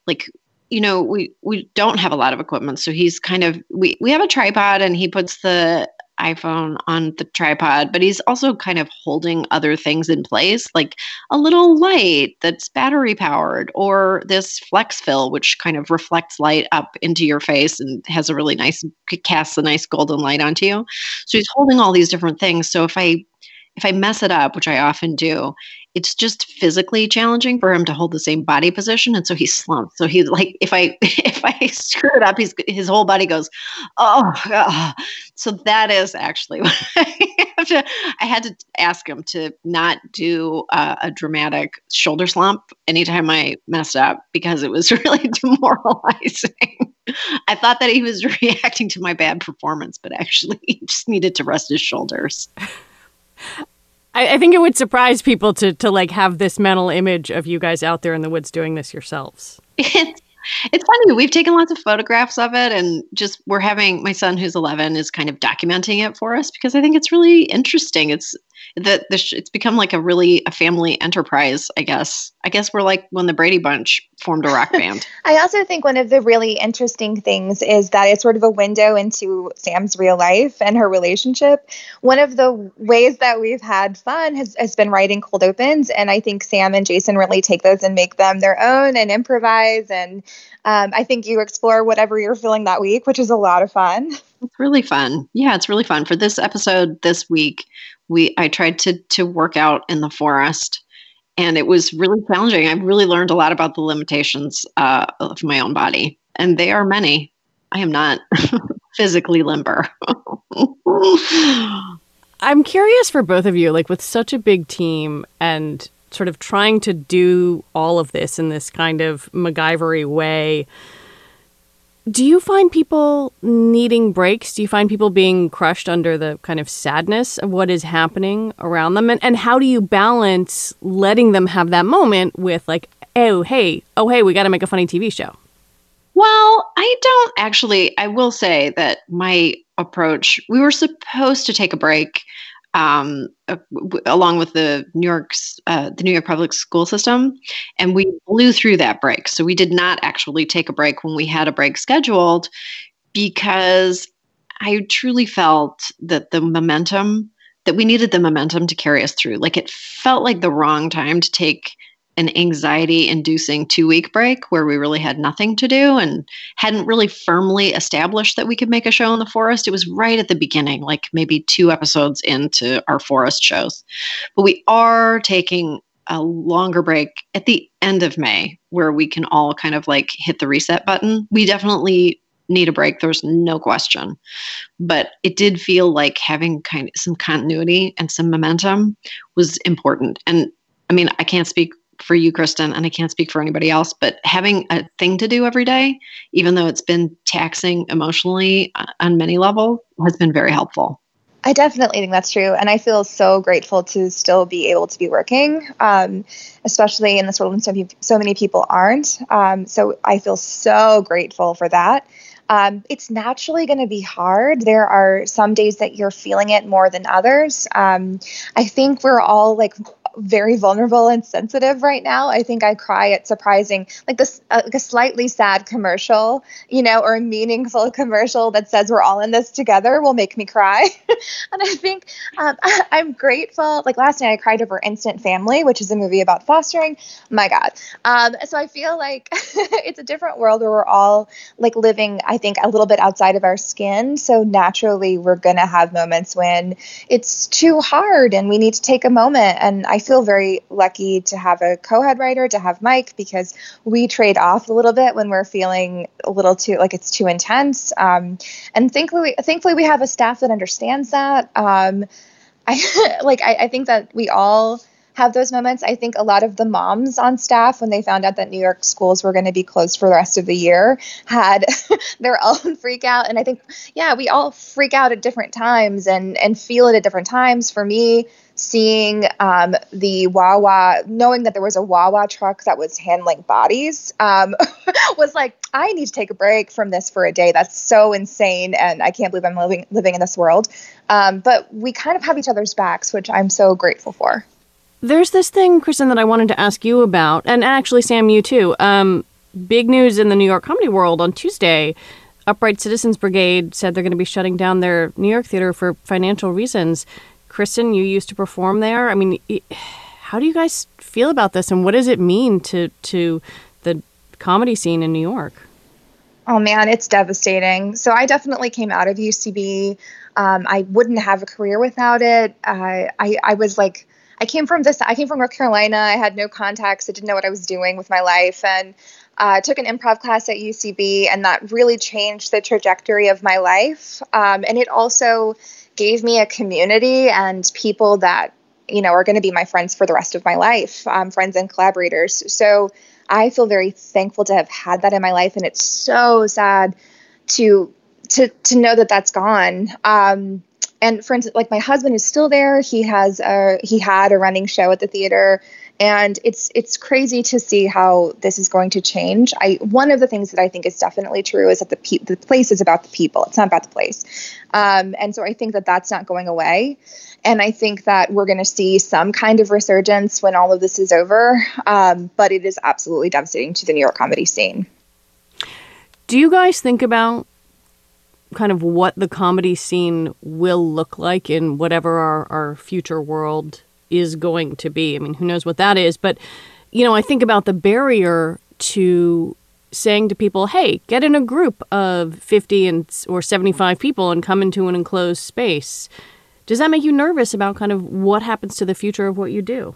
we don't have a lot of equipment. So he's kind of, we have a tripod and he puts the iPhone on the tripod, but he's also kind of holding other things in place, like a little light that's battery powered, or this flex fill, which kind of reflects light up into your face and has a really nice, casts a nice golden light onto you. So he's holding all these different things. So if I mess it up, which I often do, it's just physically challenging for him to hold the same body position. And so he slumps. So he's like, if I screw it up, his whole body goes, oh, God. So that is actually what I had to ask him to not do a dramatic shoulder slump anytime I messed up, because it was really demoralizing. I thought that he was reacting to my bad performance, but actually he just needed to rest his shoulders. I think it would surprise people to have this mental image of you guys out there in the woods doing this yourselves. It's funny. We've taken lots of photographs of it, and just we're having my son, who's 11, is kind of documenting it for us because I think it's really interesting. It's become like a family enterprise, I guess. I guess we're like when the Brady Bunch formed a rock band. I also think one of the really interesting things is that it's sort of a window into Sam's real life and her relationship. One of the ways that we've had fun has been writing cold opens. And I think Sam and Jason really take those and make them their own and improvise. And I think you explore whatever you're feeling that week, which is a lot of fun. It's really fun. Yeah, it's really fun. For this episode this week, I tried to work out in the forest, and it was really challenging. I really learned a lot about the limitations of my own body, and they are many. I am not physically limber. I'm curious for both of you, with such a big team and sort of trying to do all of this in this kind of MacGyver-y way. Do you find people needing breaks? Do you find people being crushed under the kind of sadness of what is happening around them? And how do you balance letting them have that moment with oh, hey, we got to make a funny TV show? Well, I will say that my approach, we were supposed to take a break along with the New York public school system, and we blew through that break. So we did not actually take a break when we had a break scheduled, because I truly felt that we needed the momentum to carry us through. It felt like the wrong time to take an anxiety-inducing 2-week break where we really had nothing to do and hadn't really firmly established that we could make a show in the forest. It was right at the beginning, maybe 2 episodes into our forest shows. But we are taking a longer break at the end of May where we can all kind of hit the reset button. We definitely need a break. There's no question. But it did feel like having kind of some continuity and some momentum was important. And I mean, I can't speak for you, Kristen, and I can't speak for anybody else, but having a thing to do every day, even though it's been taxing emotionally on many levels, has been very helpful. I definitely think that's true. And I feel so grateful to still be able to be working, especially in this world when so many people aren't. So I feel so grateful for that. It's naturally going to be hard. There are some days that you're feeling it more than others. I think we're all like very vulnerable and sensitive right now. I think I cry at surprising, like a slightly sad commercial, or a meaningful commercial that says we're all in this together will make me cry. And I think I'm grateful. Like last night I cried over Instant Family, which is a movie about fostering. My God. So I feel like it's a different world where we're all like living, I think, a little bit outside of our skin. So naturally we're going to have moments when it's too hard and we need to take a moment. And I feel very lucky to have a co-head writer, to have Mike, because we trade off a little bit when we're feeling a little too, like it's too intense. And thankfully we have a staff that understands that. I think that we all have those moments. I think a lot of the moms on staff, when they found out that New York schools were going to be closed for the rest of the year, had their own freak out. And I think, we all freak out at different times and feel it at different times. For me, seeing the Wawa, knowing that there was a Wawa truck that was handling bodies, was like, I need to take a break from this for a day. That's so insane. And I can't believe I'm living in this world. But we kind of have each other's backs, which I'm so grateful for. There's this thing, Kristen, that I wanted to ask you about, and actually, Sam, you too. Big news in the New York comedy world on Tuesday. Upright Citizens Brigade said they're going to be shutting down their New York theater for financial reasons. Kristen, you used to perform there. I mean, how do you guys feel about this, and what does it mean to the comedy scene in New York? Oh, man, it's devastating. So I definitely came out of UCB. I wouldn't have a career without it. I came from North Carolina. I had no contacts. I didn't know what I was doing with my life. And I took an improv class at UCB, and that really changed the trajectory of my life. And it also gave me a community and people that, are going to be my friends for the rest of my life, friends and collaborators. So I feel very thankful to have had that in my life. And it's so sad to know that that's gone. And for instance, like my husband is still there. He had a running show at the theater, and it's crazy to see how this is going to change. One of the things that I think is definitely true is that the place is about the people. It's not about the place. And so I think that that's not going away. And I think that we're going to see some kind of resurgence when all of this is over. But it is absolutely devastating to the New York comedy scene. Do you guys think about kind of what the comedy scene will look like in whatever our future world is going to be? I mean, who knows what that is? But, I think about the barrier to saying to people, hey, get in a group of 50 or 75 people and come into an enclosed space. Does that make you nervous about kind of what happens to the future of what you do?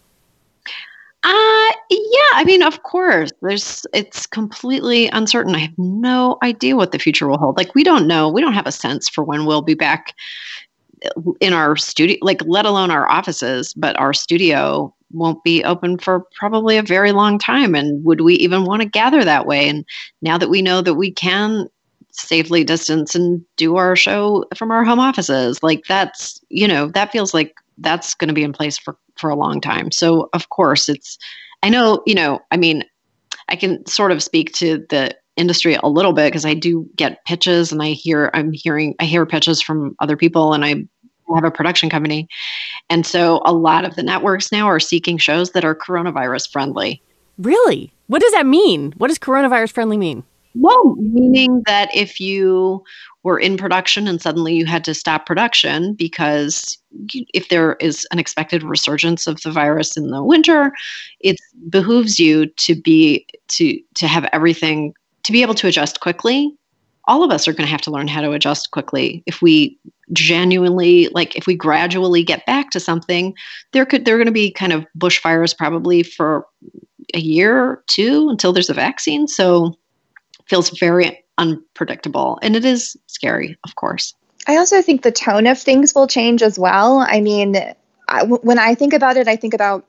Yeah, I mean, of course, it's completely uncertain. I have no idea what the future will hold. Like, we don't know. We don't have a sense for when we'll be back in our studio, like, let alone our offices, but our studio won't be open for probably a very long time. And would we even want to gather that way? And now that we know that we can safely distance and do our show from our home offices, like that feels like that's going to be in place for a long time. So of course I know, I mean, I can sort of speak to the industry a little bit because I do get pitches and I hear pitches from other people, and I have a production company. And so a lot of the networks now are seeking shows that are coronavirus friendly. Really? What does that mean? What does coronavirus friendly mean? Well, meaning that if you were in production and suddenly you had to stop production because if there is an expected resurgence of the virus in the winter, it behooves you to have everything, to be able to adjust quickly. All of us are going to have to learn how to adjust quickly. If we if we gradually get back to something, there are going to be kind of bushfires probably for a year or two until there's a vaccine. So feels very unpredictable, and it is scary, of course. I also think the tone of things will change as well. I mean, when I think about it, I think about,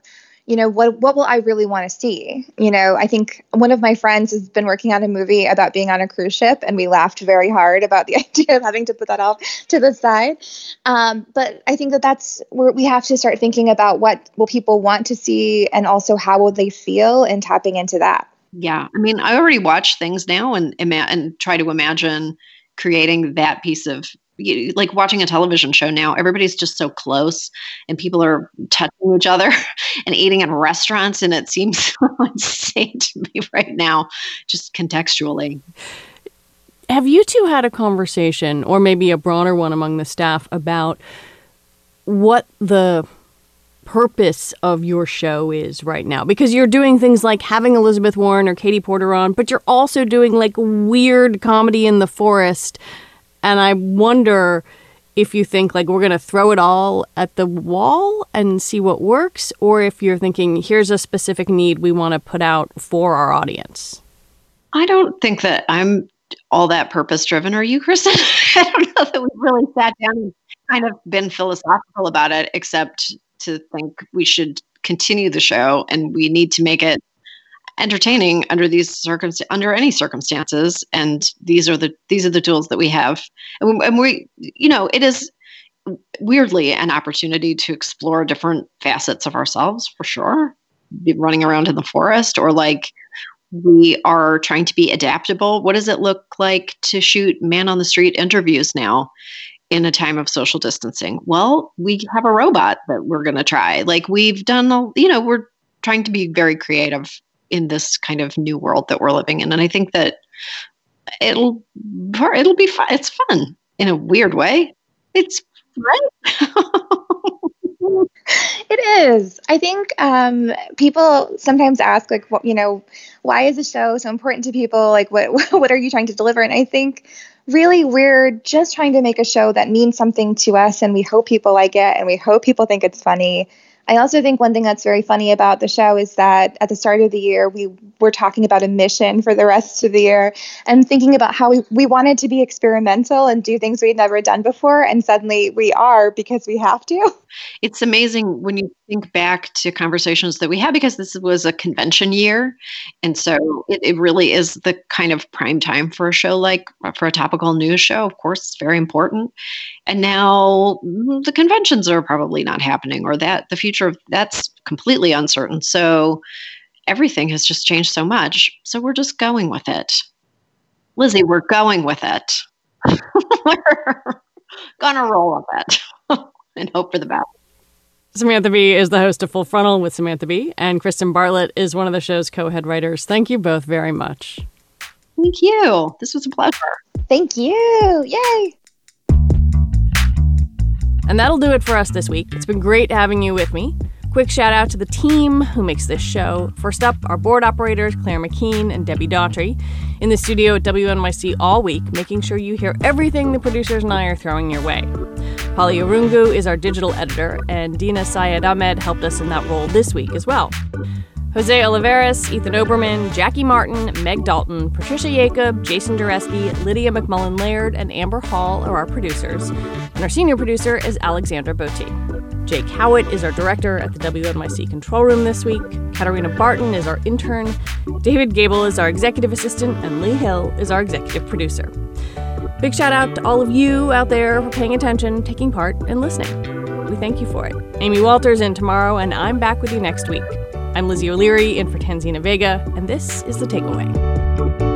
what will I really want to see? I think one of my friends has been working on a movie about being on a cruise ship, and we laughed very hard about the idea of having to put that off to the side. But I think that's where we have to start thinking about what will people want to see, and also how will they feel, and tapping into that. Yeah. I mean, I already watch things now and try to imagine creating that piece of, like watching a television show now. Everybody's just so close and people are touching each other and eating in restaurants. And it seems so insane to me right now, just contextually. Have you two had a conversation, or maybe a broader one among the staff, about what the purpose of your show is right now? Because you're doing things like having Elizabeth Warren or Katie Porter on, but you're also doing like weird comedy in the forest. And I wonder if you think like we're going to throw it all at the wall and see what works, or if you're thinking here's a specific need we want to put out for our audience. I don't think that I'm all that purpose driven. Are you, Kristen? I don't know that we've really sat down and kind of been philosophical about it, except to think we should continue the show and we need to make it entertaining under under any circumstances. And these are the tools that we have. And we, it is weirdly an opportunity to explore different facets of ourselves, for sure. Be running around in the forest, or like we are trying to be adaptable. What does it look like to shoot man on the street interviews now in a time of social distancing? Well, we have a robot that we're going to try. Like we've done, we're trying to be very creative in this kind of new world that we're living in. And I think that it'll be fun. It's fun in a weird way. It's right. It is. I think people sometimes ask, like, why is the show so important to people? Like, what are you trying to deliver? And I think really we're just trying to make a show that means something to us, and we hope people like it, and we hope people think it's funny. I also think one thing that's very funny about the show is that at the start of the year, we were talking about a mission for the rest of the year and thinking about how we wanted to be experimental and do things we'd never done before. And suddenly we are, because we have to. It's amazing when you think back to conversations that we had, because this was a convention year. And so it really is the kind of prime time for a show, like for a topical news show. Of course, it's very important. And now the conventions are probably not happening, or that the future of that's completely uncertain. So everything has just changed so much. So we're just going with it. Lizzie, we're going with it. We're gonna roll with it and hope for the best. Samantha Bee is the host of Full Frontal with Samantha Bee, and Kristen Bartlett is one of the show's co-head writers. Thank you both very much. Thank you. This was a pleasure. Thank you. Yay. And that'll do it for us this week. It's been great having you with me. Quick shout out to the team who makes this show. First up, our board operators, Claire McKean and Debbie Daughtry, in the studio at WNYC all week, making sure you hear everything the producers and I are throwing your way. Polly Arungu is our digital editor, and Dina Syed Ahmed helped us in that role this week as well. Jose Oliveras, Ethan Oberman, Jackie Martin, Meg Dalton, Patricia Jacob, Jason Dureski, Lydia McMullen-Laird, and Amber Hall are our producers. And our senior producer is Alexandra Botti. Jake Howitt is our director at the WNYC Control Room this week. Katarina Barton is our intern. David Gable is our executive assistant, and Lee Hill is our executive producer. Big shout out to all of you out there for paying attention, taking part, and listening. We thank you for it. Amy Walters in tomorrow, and I'm back with you next week. I'm Lizzie O'Leary in for Tanzina Vega, and this is The Takeaway.